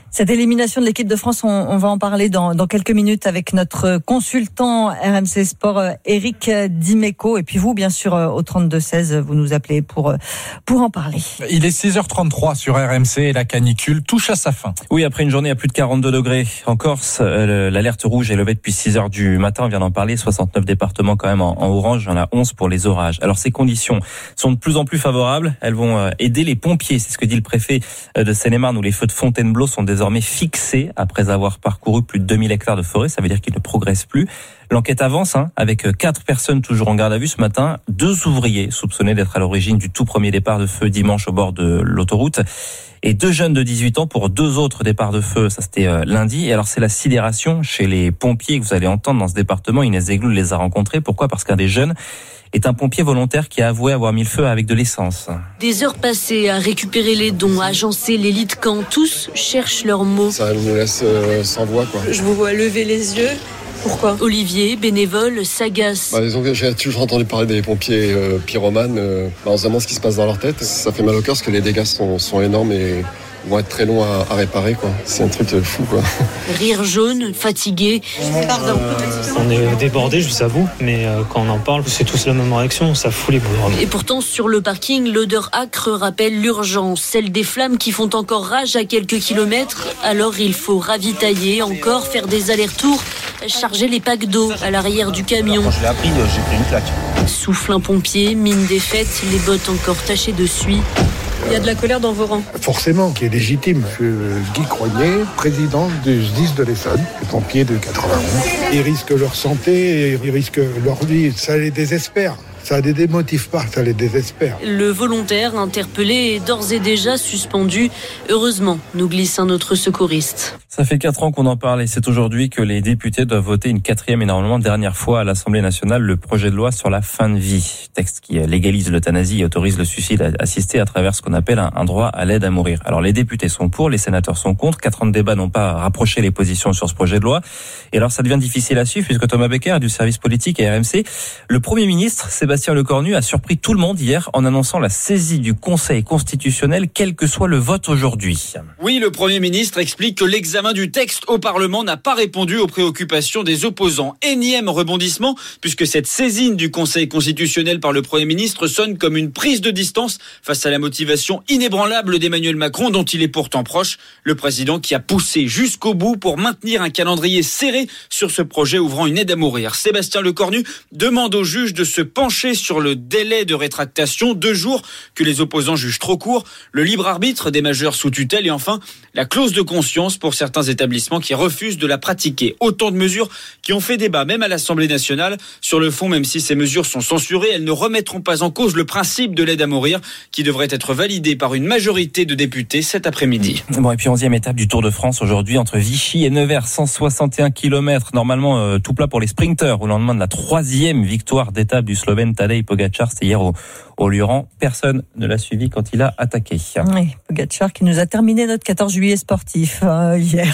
Cette élimination de l'équipe de France, on va en parler dans quelques minutes avec notre consultant RMC Sport, Eric Dimeco. Et puis vous, bien sûr, au 32-16, vous nous appelez pour en parler. Il est 6h33 sur RMC et la canicule touche à sa fin. Oui, après une journée à plus de 42 degrés en Corse, l'alerte rouge est levée depuis 6h du matin. On vient d'en parler, 69 départements quand même en orange, il y en a 11 pour les orages. Alors ces conditions sont de plus en plus favorables. Elles vont aider les pompiers. C'est ce que dit le préfet de Seine-et-Marne, où les feux de Fontainebleau sont désormais fixés après avoir parcouru plus de 2000 hectares de forêt. Ça veut dire qu'ils ne progressent plus. L'enquête avance, avec 4 personnes toujours en garde à vue ce matin, 2 ouvriers soupçonnés d'être à l'origine du tout premier départ de feu dimanche au bord de l'autoroute, et 2 jeunes de 18 ans pour 2 autres départs de feu. Ça, c'était lundi. Et alors, c'est la sidération chez les pompiers que vous allez entendre dans ce département. Inès Zegloul les a rencontrés. Pourquoi ? Parce qu'un des jeunes est un pompier volontaire qui a avoué avoir mis le feu avec de l'essence. Des heures passées à récupérer les dons, à agencer les lits de camp. Tous cherchent leurs mots. Ça nous laisse sans voix, quoi. Je vous vois lever les yeux. Pourquoi ? Olivier, bénévole, s'agace. Disons que j'ai toujours entendu parler des pompiers pyromanes. On se demande ce qui se passe dans leur tête. Ça fait mal au cœur parce que les dégâts sont énormes et vont être très longs à réparer, quoi. C'est un truc fou, quoi. Rire jaune, fatigué. Pardon. On est débordés, je vous avoue, mais quand on en parle, c'est tous la même réaction, ça fout les boules. Et pourtant, sur le parking, l'odeur âcre rappelle l'urgence, celle des flammes qui font encore rage à quelques kilomètres. Alors il faut ravitailler, encore faire des allers-retours, charger les packs d'eau à l'arrière du camion. Quand je l'ai appris, j'ai pris une claque. Souffle un pompier, mine défaite, les bottes encore tachées de suie. Il y a de la colère dans vos rangs. Forcément, qui est légitime. Je suis Guy Crognier, président du SDIS de l'Essonne, les pompiers de 91. Ils risquent leur santé, ils risquent leur vie, ça les désespère. Ça les démotive pas, ça les désespère. Le volontaire interpellé est d'ores et déjà suspendu. Heureusement, nous glisse un autre secouriste. Ça fait 4 ans qu'on en parle et c'est aujourd'hui que les députés doivent voter une 4e et normalement dernière fois à l'Assemblée nationale le projet de loi sur la fin de vie. Texte qui légalise l'euthanasie et autorise le suicide assisté à travers ce qu'on appelle un droit à l'aide à mourir. Alors les députés sont pour, les sénateurs sont contre. 4 ans de débat n'ont pas rapproché les positions sur ce projet de loi. Et alors ça devient difficile à suivre puisque Thomas Becker du service politique et RMC, le Premier ministre Sébastien Lecornu a surpris tout le monde hier en annonçant la saisie du Conseil constitutionnel quel que soit le vote aujourd'hui. Oui, le Premier ministre explique que l'examen du texte au Parlement n'a pas répondu aux préoccupations des opposants. Énième rebondissement, puisque cette saisine du Conseil constitutionnel par le Premier ministre sonne comme une prise de distance face à la motivation inébranlable d'Emmanuel Macron, dont il est pourtant proche. Le président qui a poussé jusqu'au bout pour maintenir un calendrier serré sur ce projet ouvrant une aide à mourir. Sébastien Lecornu demande au juge de se pencher sur le délai de rétractation, 2 jours que les opposants jugent trop court, le libre arbitre des majeurs sous tutelle et enfin la clause de conscience pour certains établissements qui refusent de la pratiquer. Autant de mesures qui ont fait débat même à l'Assemblée nationale. Sur le fond, même si ces mesures sont censurées, elles ne remettront pas en cause le principe de l'aide à mourir qui devrait être validé par une majorité de députés cet après-midi. Bon, et puis 11e étape du Tour de France aujourd'hui entre Vichy et Nevers, 161 km, normalement tout plat pour les sprinteurs au lendemain de la 3e victoire d'étape du Slovène Tadej Pogačar. C'était hier au Lurant. Personne ne l'a suivi quand il a attaqué. Oui, Pogačar qui nous a terminé notre 14 juillet sportif hier.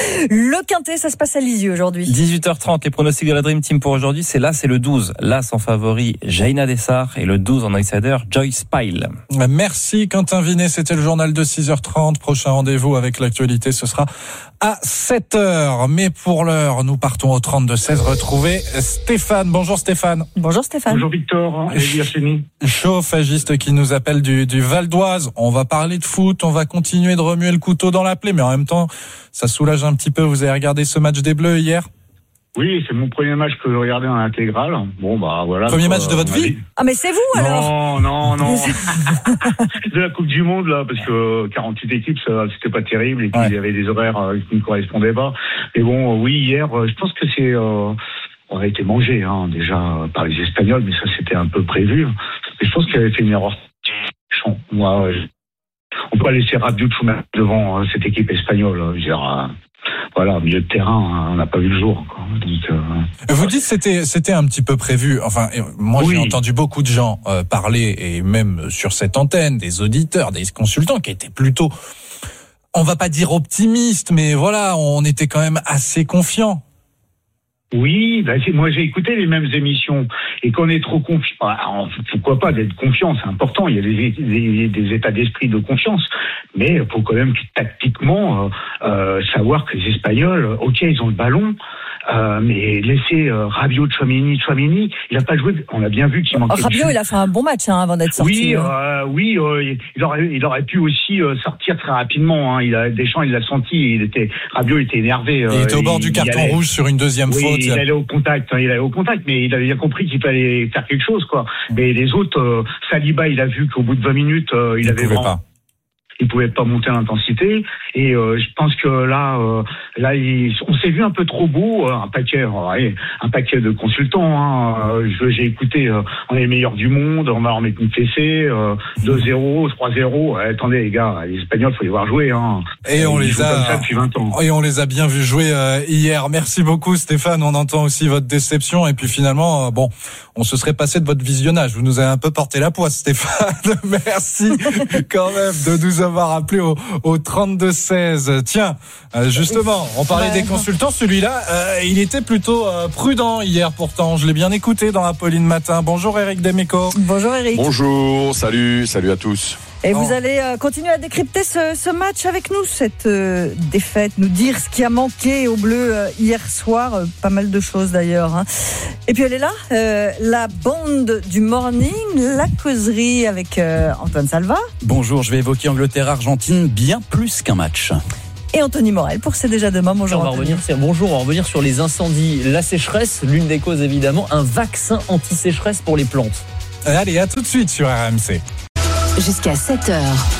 Le Quintet, ça se passe à Lisieux aujourd'hui. 18h30, les pronostics de la Dream Team pour aujourd'hui, c'est le 12. L'As en favori, Jaina Dessart, et le 12 en outsider, Joyce Pyle. Merci Quentin Vinet, c'était le journal de 6h30. Prochain rendez-vous avec l'actualité, ce sera à 7h. Mais pour l'heure, nous partons au 32-16 retrouver Stéphane. Bonjour Stéphane. Bonjour Stéphane. Bonjour Victor et Virginie. Chauffagiste qui nous appelle du Val d'Oise. On va parler de foot, on va continuer de remuer le couteau dans la plaie, mais en même temps, ça soulage un petit peu. Vous avez regardé ce match des Bleus hier ? Oui, c'est mon premier match que je regardais en intégrale. Bon, voilà. Premier match de votre vie ? Ah, mais c'est vous alors ? Non. De la Coupe du Monde, là, parce que 48 équipes, c'était pas terrible, et puis il y avait des horaires qui ne correspondaient pas. Mais bon, oui, hier, je pense que on a été mangé, déjà, par les Espagnols, mais ça, c'était un peu prévu. Et je pense qu'il avait fait une erreur. Moi, on peut pas laisser Rabiot mettre devant cette équipe espagnole. Je veux dire, voilà, au milieu de terrain, on n'a pas vu le jour, quoi. Donc, vous dites c'était un petit peu prévu. Enfin, moi j'ai entendu beaucoup de gens parler, et même sur cette antenne, des auditeurs, des consultants qui étaient plutôt, on va pas dire optimistes, mais voilà, on était quand même assez confiants. Oui, moi j'ai écouté les mêmes émissions et qu'on est trop confiant. Pourquoi pas d'être confiant, c'est important. Il y a des états d'esprit de confiance, mais il faut quand même tactiquement savoir que les Espagnols, ok, ils ont le ballon. Mais laisser Rabiot, Tchouaméni, il n'a pas joué. On a bien vu qu'il manquait. Rabiot, il a fait un bon match avant d'être sorti. Oui, il aurait pu aussi sortir très rapidement. Deschamps, il l'a senti. Rabiot était énervé. Il était au bord du carton rouge sur une deuxième faute. Il allait au contact. Mais il avait bien compris qu'il fallait faire quelque chose, quoi. Mais les autres, Saliba, il a vu qu'au bout de 20 minutes, il avait vraiment. Pas. Il pouvait pas monter à l'intensité et je pense que là on s'est vu un peu trop beau, un paquet de consultants. J'ai écouté, on est les meilleurs du monde, on va en mettre une fessée, 2-0, 3-0. Attendez les gars, les Espagnols, faut les voir jouer. Et on les a comme ça depuis 20 ans. Et on les a bien vus jouer hier. Merci beaucoup Stéphane. On entend aussi votre déception et puis finalement, on se serait passé de votre visionnage. Vous nous avez un peu porté la poisse, Stéphane. Merci quand même de nous avoir appelé au 32-16. Tiens, justement, on parlait des consultants. Celui-là, il était plutôt prudent hier pourtant. Je l'ai bien écouté dans Apolline Matin. Bonjour Eric Demeco. Bonjour Eric. Bonjour, salut à tous. Et vous allez continuer à décrypter ce match avec nous, cette défaite, nous dire ce qui a manqué aux Bleus hier soir, pas mal de choses d'ailleurs. Et puis elle est là, la bande du morning, la causerie avec Antoine Salva. Bonjour, je vais évoquer Angleterre-Argentine, bien plus qu'un match. Et Anthony Morel pour C'est déjà demain. Bonjour. On va revenir sur les incendies, la sécheresse, l'une des causes évidemment, un vaccin anti-sécheresse pour les plantes. Allez, à tout de suite sur RMC. Jusqu'à 7h.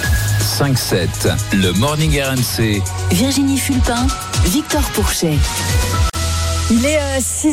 5-7, le Morning RMC. Virginie Fulpin, Victor Pourchet. Il est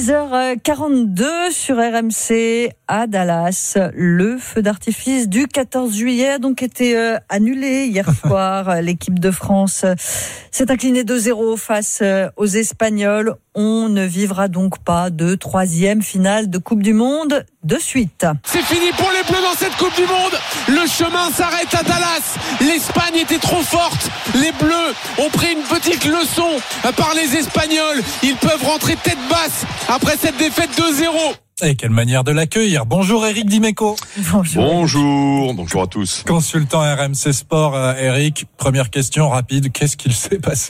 6h42 sur RMC à Dallas. Le feu d'artifice du 14 juillet a donc été annulé hier soir. L'équipe de France s'est inclinée 2-0 face aux Espagnols. On ne vivra donc pas de troisième finale de Coupe du Monde de suite. C'est fini pour les Bleus dans cette Coupe du Monde. Le chemin s'arrête à Dallas. L'Espagne était trop forte. Les Bleus ont pris une petite leçon par les Espagnols. Ils peuvent rentrer tête basse après cette défaite 2-0. Et quelle manière de l'accueillir. Bonjour Eric Dimeco. Bonjour à tous. Consultant RMC Sport, Eric. Première question rapide. Qu'est-ce qu'il s'est passé ?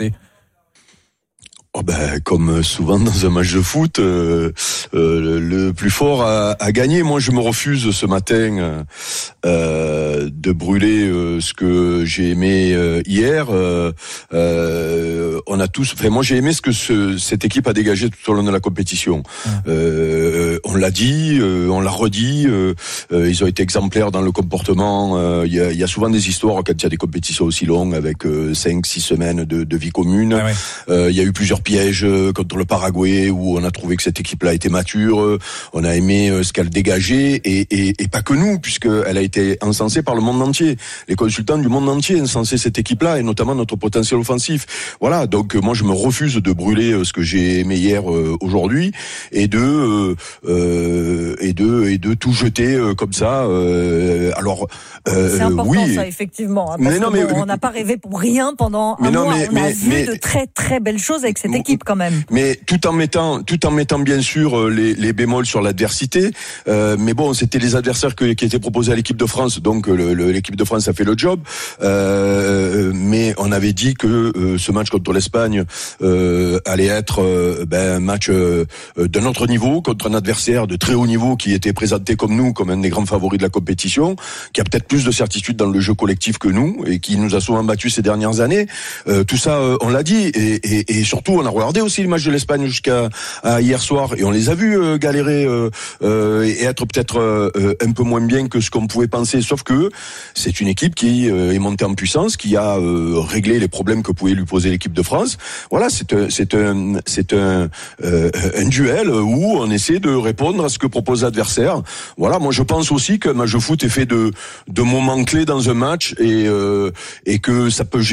Comme souvent dans un match de foot, le plus fort a gagné. Moi, je me refuse ce matin de brûler ce que j'ai aimé hier. On a tous. Moi, j'ai aimé ce que cette équipe a dégagé tout au long de la compétition. On l'a dit, on l'a redit. Ils ont été exemplaires dans le comportement. Il y a souvent des histoires quand il y a des compétitions aussi longues avec 5-6 semaines de vie commune. Il y a eu plusieurs piège contre le Paraguay où on a trouvé que cette équipe-là était mature, on a aimé ce qu'elle dégageait et pas que nous puisqu'elle a été encensée par le monde entier. Les consultants du monde entier encensaient cette équipe-là et notamment notre potentiel offensif. Voilà, donc moi je me refuse de brûler ce que j'ai aimé hier aujourd'hui et de tout jeter comme ça. C'est important oui. ça effectivement, parce on n'a pas rêvé pour rien pendant un mois. On a vu de très très belles choses avec cette équipe quand même. Mais tout en mettant bien sûr les bémols sur l'adversité. Mais bon, c'était les adversaires qui étaient proposés à l'équipe de France, donc l'équipe de France a fait le job. Mais on avait dit que ce match contre l'Espagne allait être un match d'un autre niveau contre un adversaire de très haut niveau qui était présenté comme nous, comme un des grands favoris de la compétition, qui a peut-être plus de certitude dans le jeu collectif que nous et qui nous a souvent battus ces dernières années. Tout ça, on l'a dit et surtout on a regardé aussi le match de l'Espagne jusqu'à hier soir et on les a vus galérer et être peut-être un peu moins bien que ce qu'on pouvait penser, sauf que c'est une équipe qui est montée en puissance, qui a réglé les problèmes que pouvait lui poser l'équipe de France. Voilà, c'est un duel où on essaie de répondre à ce que propose l'adversaire. Voilà, moi je pense aussi qu'un match de foot est fait de moments clés dans un match et que ça peut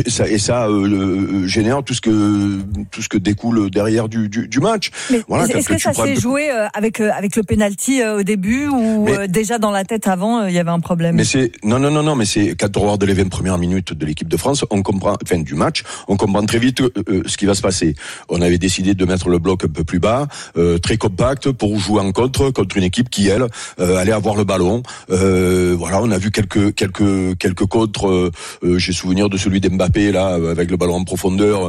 génère tout ce que découle derrière du match. Mais voilà, est-ce que ça s'est joué joué avec le penalty au début ou déjà dans la tête avant il y avait un problème? Mais non, mais c'est quand on regarde les 20 premières minutes de l'équipe de France, on comprend, enfin du match, on comprend très vite ce qui va se passer. On avait décidé de mettre le bloc un peu plus bas, très compact pour jouer en contre une équipe qui elle allait avoir le ballon. Voilà, on a vu quelques contres. J'ai souvenir de celui d'Mbappé là avec le ballon en profondeur.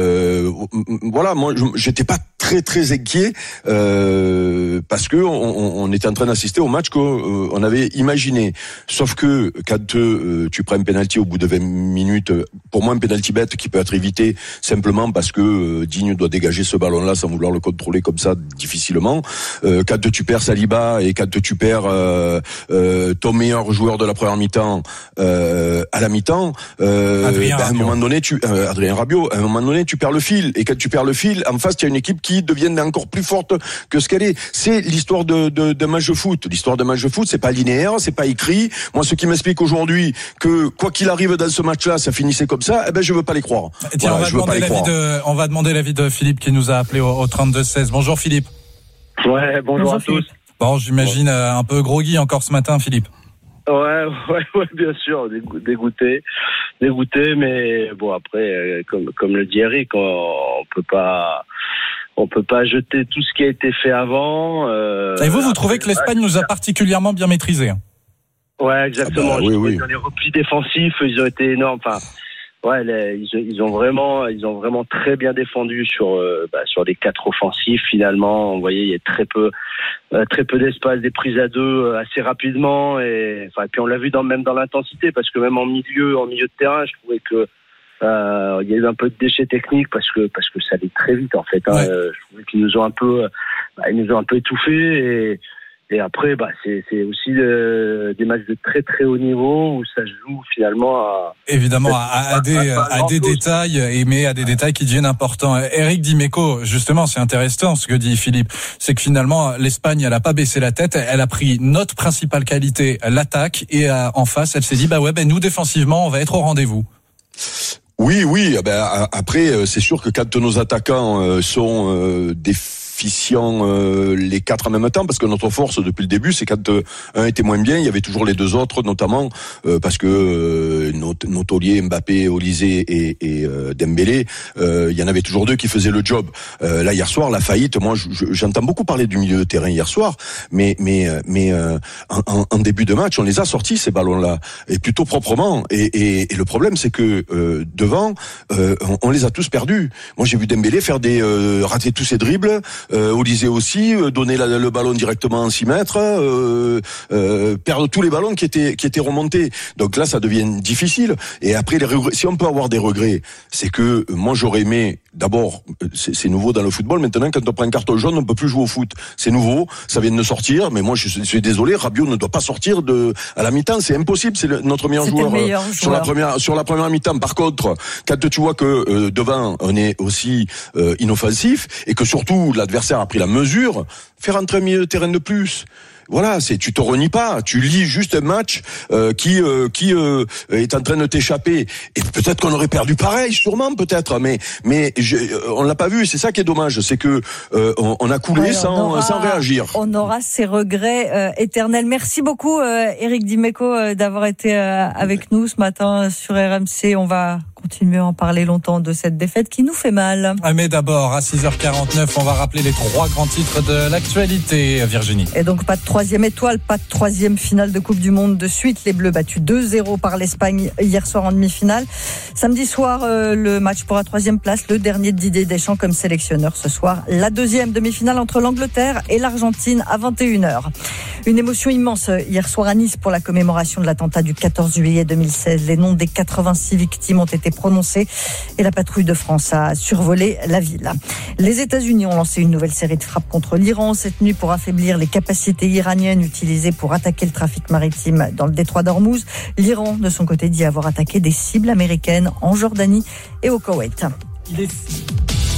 Voilà, moi j'étais pas très inquiet parce que on était en train d'assister au match qu'on avait imaginé. Sauf que quand tu prends un penalty au bout de 20 minutes, pour moi un penalty bête qui peut être évité simplement parce que Digne doit dégager ce ballon-là sans vouloir le contrôler comme ça difficilement. Quand tu perds Saliba et quand tu perds ton meilleur joueur de la première mi-temps à la mi-temps, à un moment donné Adrien Rabiot, à un moment donné tu perds le fil, et quand tu perds le fil, en face tu as une équipe qui devient encore plus forte que ce qu'elle est. C'est l'histoire d'un match de foot. L'histoire d'un match de foot, c'est pas linéaire, c'est pas écrit. Moi, ce qui m'explique aujourd'hui que quoi qu'il arrive dans ce match-là, ça finissait comme ça, eh ben je veux pas les croire. Tiens, on va demander l'avis de Philippe qui nous a appelé au 32-16. Bonjour Philippe. Ouais, bonjour à tous. Bon, j'imagine un peu groggy encore ce matin, Philippe. Ouais, bien sûr, dégoûté, mais bon après, comme le dit Eric, on peut pas jeter tout ce qui a été fait avant. Et vous trouvez que l'Espagne nous a particulièrement bien maîtrisés? Ouais, exactement. Ah bah, oui. Dans les replis défensifs, ils ont été énormes. Enfin, ouais, ils ont vraiment très bien défendu sur les 4 offensifs. Finalement, vous voyez, il y a très peu d'espace, des prises à 2 assez rapidement, et puis on l'a vu même dans l'intensité, parce que même en milieu de terrain, je trouvais que il y a eu un peu de déchets techniques parce que ça allait très vite en fait. Ouais. Je trouvais qu'ils nous ont un peu étouffés, et après c'est aussi des matchs de très très haut niveau où ça se joue finalement à des détails, mais à des détails qui deviennent importants. Eric Dimeco, justement, c'est intéressant ce que dit Philippe, c'est que finalement l'Espagne, elle a pas baissé la tête, elle a pris notre principale qualité, l'attaque, et en face elle s'est dit nous défensivement on va être au rendez-vous. Oui. Après, c'est sûr que quand nos attaquants sont déficients les 4 en même temps, parce que notre force depuis le début, c'est quand un était moins bien, il y avait toujours les 2 autres, notamment parce que nos tauliers, Mbappé, Olysée et Dembélé, il y en avait toujours 2 qui faisaient le job. Là hier soir, la faillite, moi j'entends beaucoup parler du milieu de terrain hier soir, mais en début de match, on les a sortis ces ballons-là, et plutôt proprement. Et le problème, c'est que devant, on les a tous perdus. Moi j'ai vu Dembélé faire rater tous ses dribbles. Olysée aussi, donner le ballon directement en 6 mètres, perdre tous les ballons qui étaient remontés. Donc là, ça devient difficile. Et après, si on peut avoir des regrets, c'est que moi, j'aurais aimé, d'abord, c'est nouveau dans le football, maintenant, quand on prend un carton jaune, on ne peut plus jouer au foot. C'est nouveau, ça vient de sortir, mais moi, je suis désolé, Rabiot ne doit pas sortir à la mi-temps, c'est impossible, c'est notre meilleur joueur sur la première mi-temps. Par contre, quand tu vois que devant, on est aussi inoffensif, et que surtout, l'adversaire a pris la mesure, faire rentrer un milieu de terrain de plus. Voilà, tu te renies pas, tu lis juste un match qui est en train de t'échapper. Et peut-être qu'on aurait perdu pareil, sûrement peut-être, mais on l'a pas vu. C'est ça qui est dommage, c'est que on a coulé sans réagir. On aura ces regrets éternels. Merci beaucoup, Eric Dimeco, d'avoir été avec nous ce matin sur RMC. On va continuer à en parler longtemps de cette défaite qui nous fait mal. Mais d'abord, à 6h49, on va rappeler les 3 grands titres de l'actualité, Virginie. Et donc, pas de 3e étoile, pas de 3e finale de Coupe du Monde de suite. Les Bleus battus 2-0 par l'Espagne hier soir en demi-finale. Samedi soir, le match pour la 3e place, le dernier de Didier Deschamps comme sélectionneur ce soir. La 2e demi-finale entre l'Angleterre et l'Argentine à 21h. Une émotion immense hier soir à Nice pour la commémoration de l'attentat du 14 juillet 2016. Les noms des 86 victimes ont été prononcés et la patrouille de France a survolé la ville. Les États-Unis ont lancé une nouvelle série de frappes contre l'Iran cette nuit pour affaiblir les capacités iraniennes utilisées pour attaquer le trafic maritime dans le détroit d'Ormuz. L'Iran, de son côté, dit avoir attaqué des cibles américaines en Jordanie et au Koweït.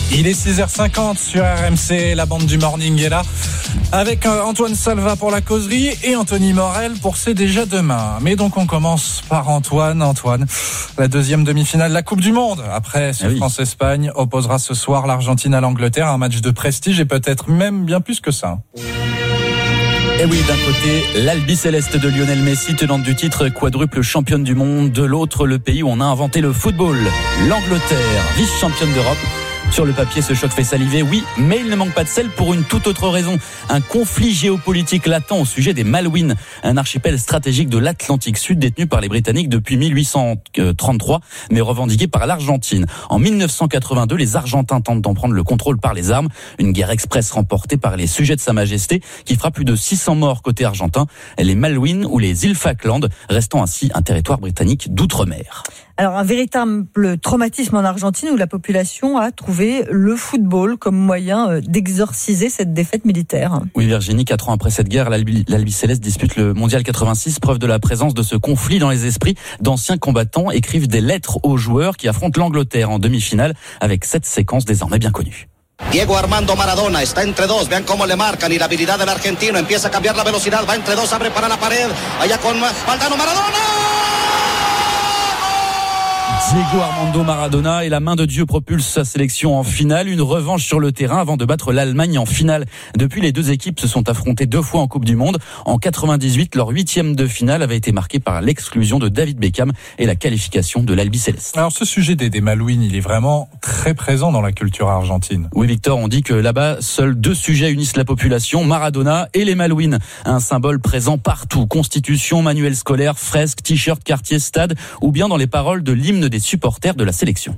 Il est 6h50 sur RMC, la bande du morning est là, avec Antoine Salva pour la causerie et Anthony Morel pour C'est déjà demain. Mais donc on commence par Antoine, la deuxième demi-finale de la Coupe du Monde. Après ce France-Espagne opposera ce soir l'Argentine à l'Angleterre, un match de prestige et peut-être même bien plus que ça. Et oui, d'un côté, l'Albi-Céleste de Lionel Messi, tenante du titre, quadruple championne du monde. De l'autre, le pays où on a inventé le football, l'Angleterre, vice-championne d'Europe. Sur le papier, ce choc fait saliver, oui, mais il ne manque pas de sel pour une toute autre raison. Un conflit géopolitique latent au sujet des Malouines, un archipel stratégique de l'Atlantique Sud détenu par les Britanniques depuis 1833, mais revendiqué par l'Argentine. En 1982, les Argentins tentent d'en prendre le contrôle par les armes. Une guerre express remportée par les sujets de Sa Majesté qui fera plus de 600 morts côté argentin. Les Malouines ou les îles Falkland, restant ainsi un territoire britannique d'outre-mer. Alors, un véritable traumatisme en Argentine où la population a trouvé le football comme moyen d'exorciser cette défaite militaire. Oui, Virginie, 4 ans après cette guerre, l'Albi-Céleste dispute le Mondial 86, preuve de la présence de ce conflit dans les esprits. D'anciens combattants écrivent des lettres aux joueurs qui affrontent l'Angleterre en demi-finale avec cette séquence désormais bien connue. Diego Armando Maradona está entre dos, vean cómo le marcan y la habilidad del argentino empieza a cambiar la velocidad, va entre dos, abre para la pared, allá con Valdano Maradona. Diego Armando Maradona et la main de Dieu propulse sa sélection en finale. Une revanche sur le terrain avant de battre l'Allemagne en finale. Depuis, les deux équipes se sont affrontées 2 fois en Coupe du Monde. En 98, leur 8e de finale avait été marquée par l'exclusion de David Beckham et la qualification de l'Albi-Céleste. Alors ce sujet des Malouines, il est vraiment très présent dans la culture argentine. Oui, Victor, on dit que là-bas, seuls 2 sujets unissent la population, Maradona et les Malouines. Un symbole présent partout. Constitution, manuel scolaire, fresques, t-shirts, quartier, stade ou bien dans les paroles de l'hymne des supporters de la sélection.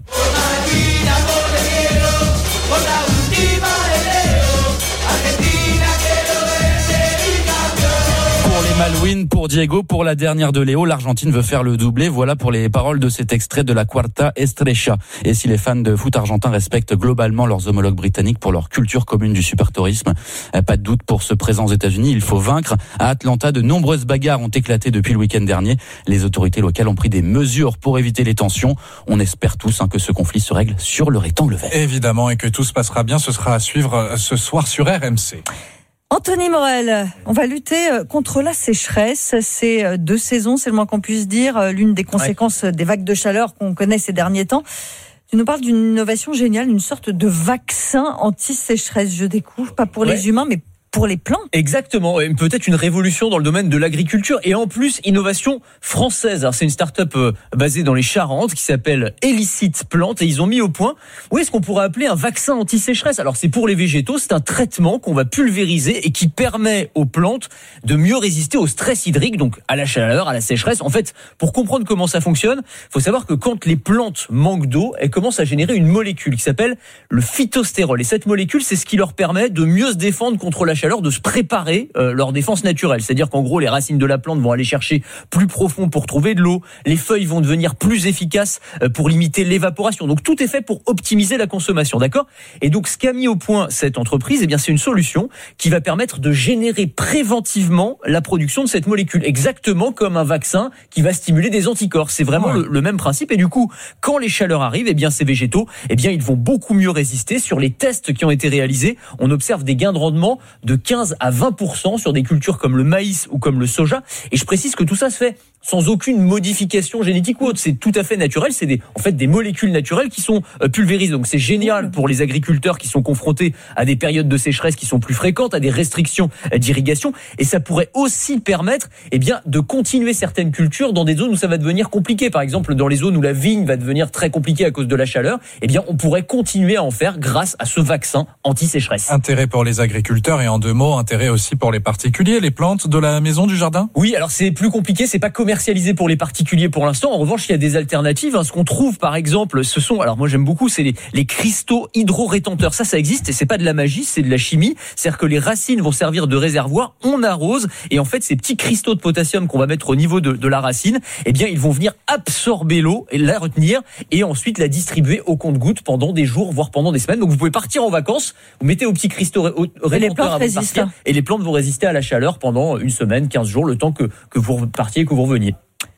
Malouine pour Diego, pour la dernière de Léo, l'Argentine veut faire le doublé. Voilà pour les paroles de cet extrait de la Cuarta Estrella. Et si les fans de foot argentin respectent globalement leurs homologues britanniques pour leur culture commune du super-tourisme, pas de doute pour ce présent aux États-Unis, il faut vaincre. À Atlanta, de nombreuses bagarres ont éclaté depuis le week-end dernier. Les autorités locales ont pris des mesures pour éviter les tensions. On espère tous que ce conflit se règle sur le rectangle vert. Évidemment, et que tout se passera bien, ce sera à suivre ce soir sur RMC. Anthony Morel, on va lutter contre la sécheresse. C'est 2 saisons, c'est le moins qu'on puisse dire, l'une des conséquences des vagues de chaleur qu'on connaît ces derniers temps. Tu nous parles d'une innovation géniale, une sorte de vaccin anti-sécheresse. Je découvre, pas pour les humains, mais pour les plantes. Exactement, et peut-être une révolution dans le domaine de l'agriculture et en plus innovation française. Alors c'est une start-up basée dans les Charentes qui s'appelle Elicite Plantes et ils ont mis au point, ce qu'on pourrait appeler un vaccin anti-sécheresse. Alors c'est pour les végétaux, c'est un traitement qu'on va pulvériser et qui permet aux plantes de mieux résister au stress hydrique, donc à la chaleur, à la sécheresse. En fait, pour comprendre comment ça fonctionne, il faut savoir que quand les plantes manquent d'eau, elles commencent à générer une molécule qui s'appelle le phytostérol. Et cette molécule, c'est ce qui leur permet de mieux se défendre contre la chaleur, de se préparer leur défense naturelle. C'est-à-dire qu'en gros, les racines de la plante vont aller chercher plus profond pour trouver de l'eau. Les feuilles vont devenir plus efficaces pour limiter l'évaporation. Donc tout est fait pour optimiser la consommation, d'accord ? Et donc ce qu'a mis au point cette entreprise, c'est une solution qui va permettre de générer préventivement la production de cette molécule, exactement comme un vaccin qui va stimuler des anticorps. C'est vraiment le même principe. Et du coup, quand les chaleurs arrivent, ces végétaux, ils vont beaucoup mieux résister. Sur les tests qui ont été réalisés, on observe des gains de rendement de 15 à 20% sur des cultures comme le maïs ou comme le soja. Et je précise que tout ça se fait sans aucune modification génétique ou autre. C'est tout à fait naturel. C'est des molécules naturelles qui sont pulvérisées. Donc c'est génial pour les agriculteurs qui sont confrontés à des périodes de sécheresse qui sont plus fréquentes, à des restrictions d'irrigation. Et ça pourrait aussi permettre, de continuer certaines cultures dans des zones où ça va devenir compliqué. Par exemple, dans les zones où la vigne va devenir très compliquée à cause de la chaleur, on pourrait continuer à en faire grâce à ce vaccin anti-sécheresse. Intérêt pour les agriculteurs et en 2 mots, intérêt aussi pour les particuliers, les plantes de la maison, du jardin ? Oui, alors c'est plus compliqué, c'est pas commercialisé pour les particuliers pour l'instant. En revanche, il y a des alternatives. Ce qu'on trouve, par exemple, ce sont, alors moi j'aime beaucoup, c'est les cristaux hydro-rétenteurs. Ça existe et c'est pas de la magie, c'est de la chimie. C'est-à-dire que les racines vont servir de réservoir, on arrose et en fait ces petits cristaux de potassium qu'on va mettre au niveau de la racine, ils vont venir absorber l'eau et la retenir et ensuite la distribuer au compte-gouttes pendant des jours, voire pendant des semaines. Donc vous pouvez partir en vacances, vous mettez vos petits cristaux rétenteurs avant de partir et les plantes vont résister à la chaleur pendant 1 semaine, 15 jours, le temps que vous repartiez et que vous reveniez.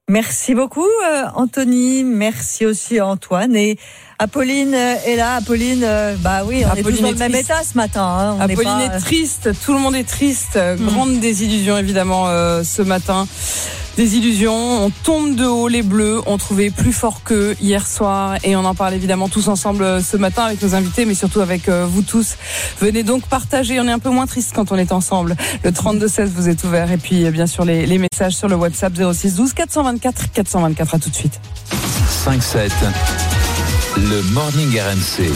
Merci beaucoup Anthony, merci aussi Antoine et Apolline est là. Apolline, bah oui, on est tous dans le même état ce matin. Hein. Apolline est triste, tout le monde est triste. Grande désillusion évidemment ce matin. Désillusion, on tombe de haut, les Bleus ont trouvé plus fort qu'eux hier soir et on en parle évidemment tous ensemble ce matin avec nos invités mais surtout avec vous tous. Venez donc partager, on est un peu moins triste quand on est ensemble. Le 32-16 vous est ouvert et puis bien sûr les messages sur le WhatsApp 06 12 424 424. À tout de suite. 5-7, le Morning RMC.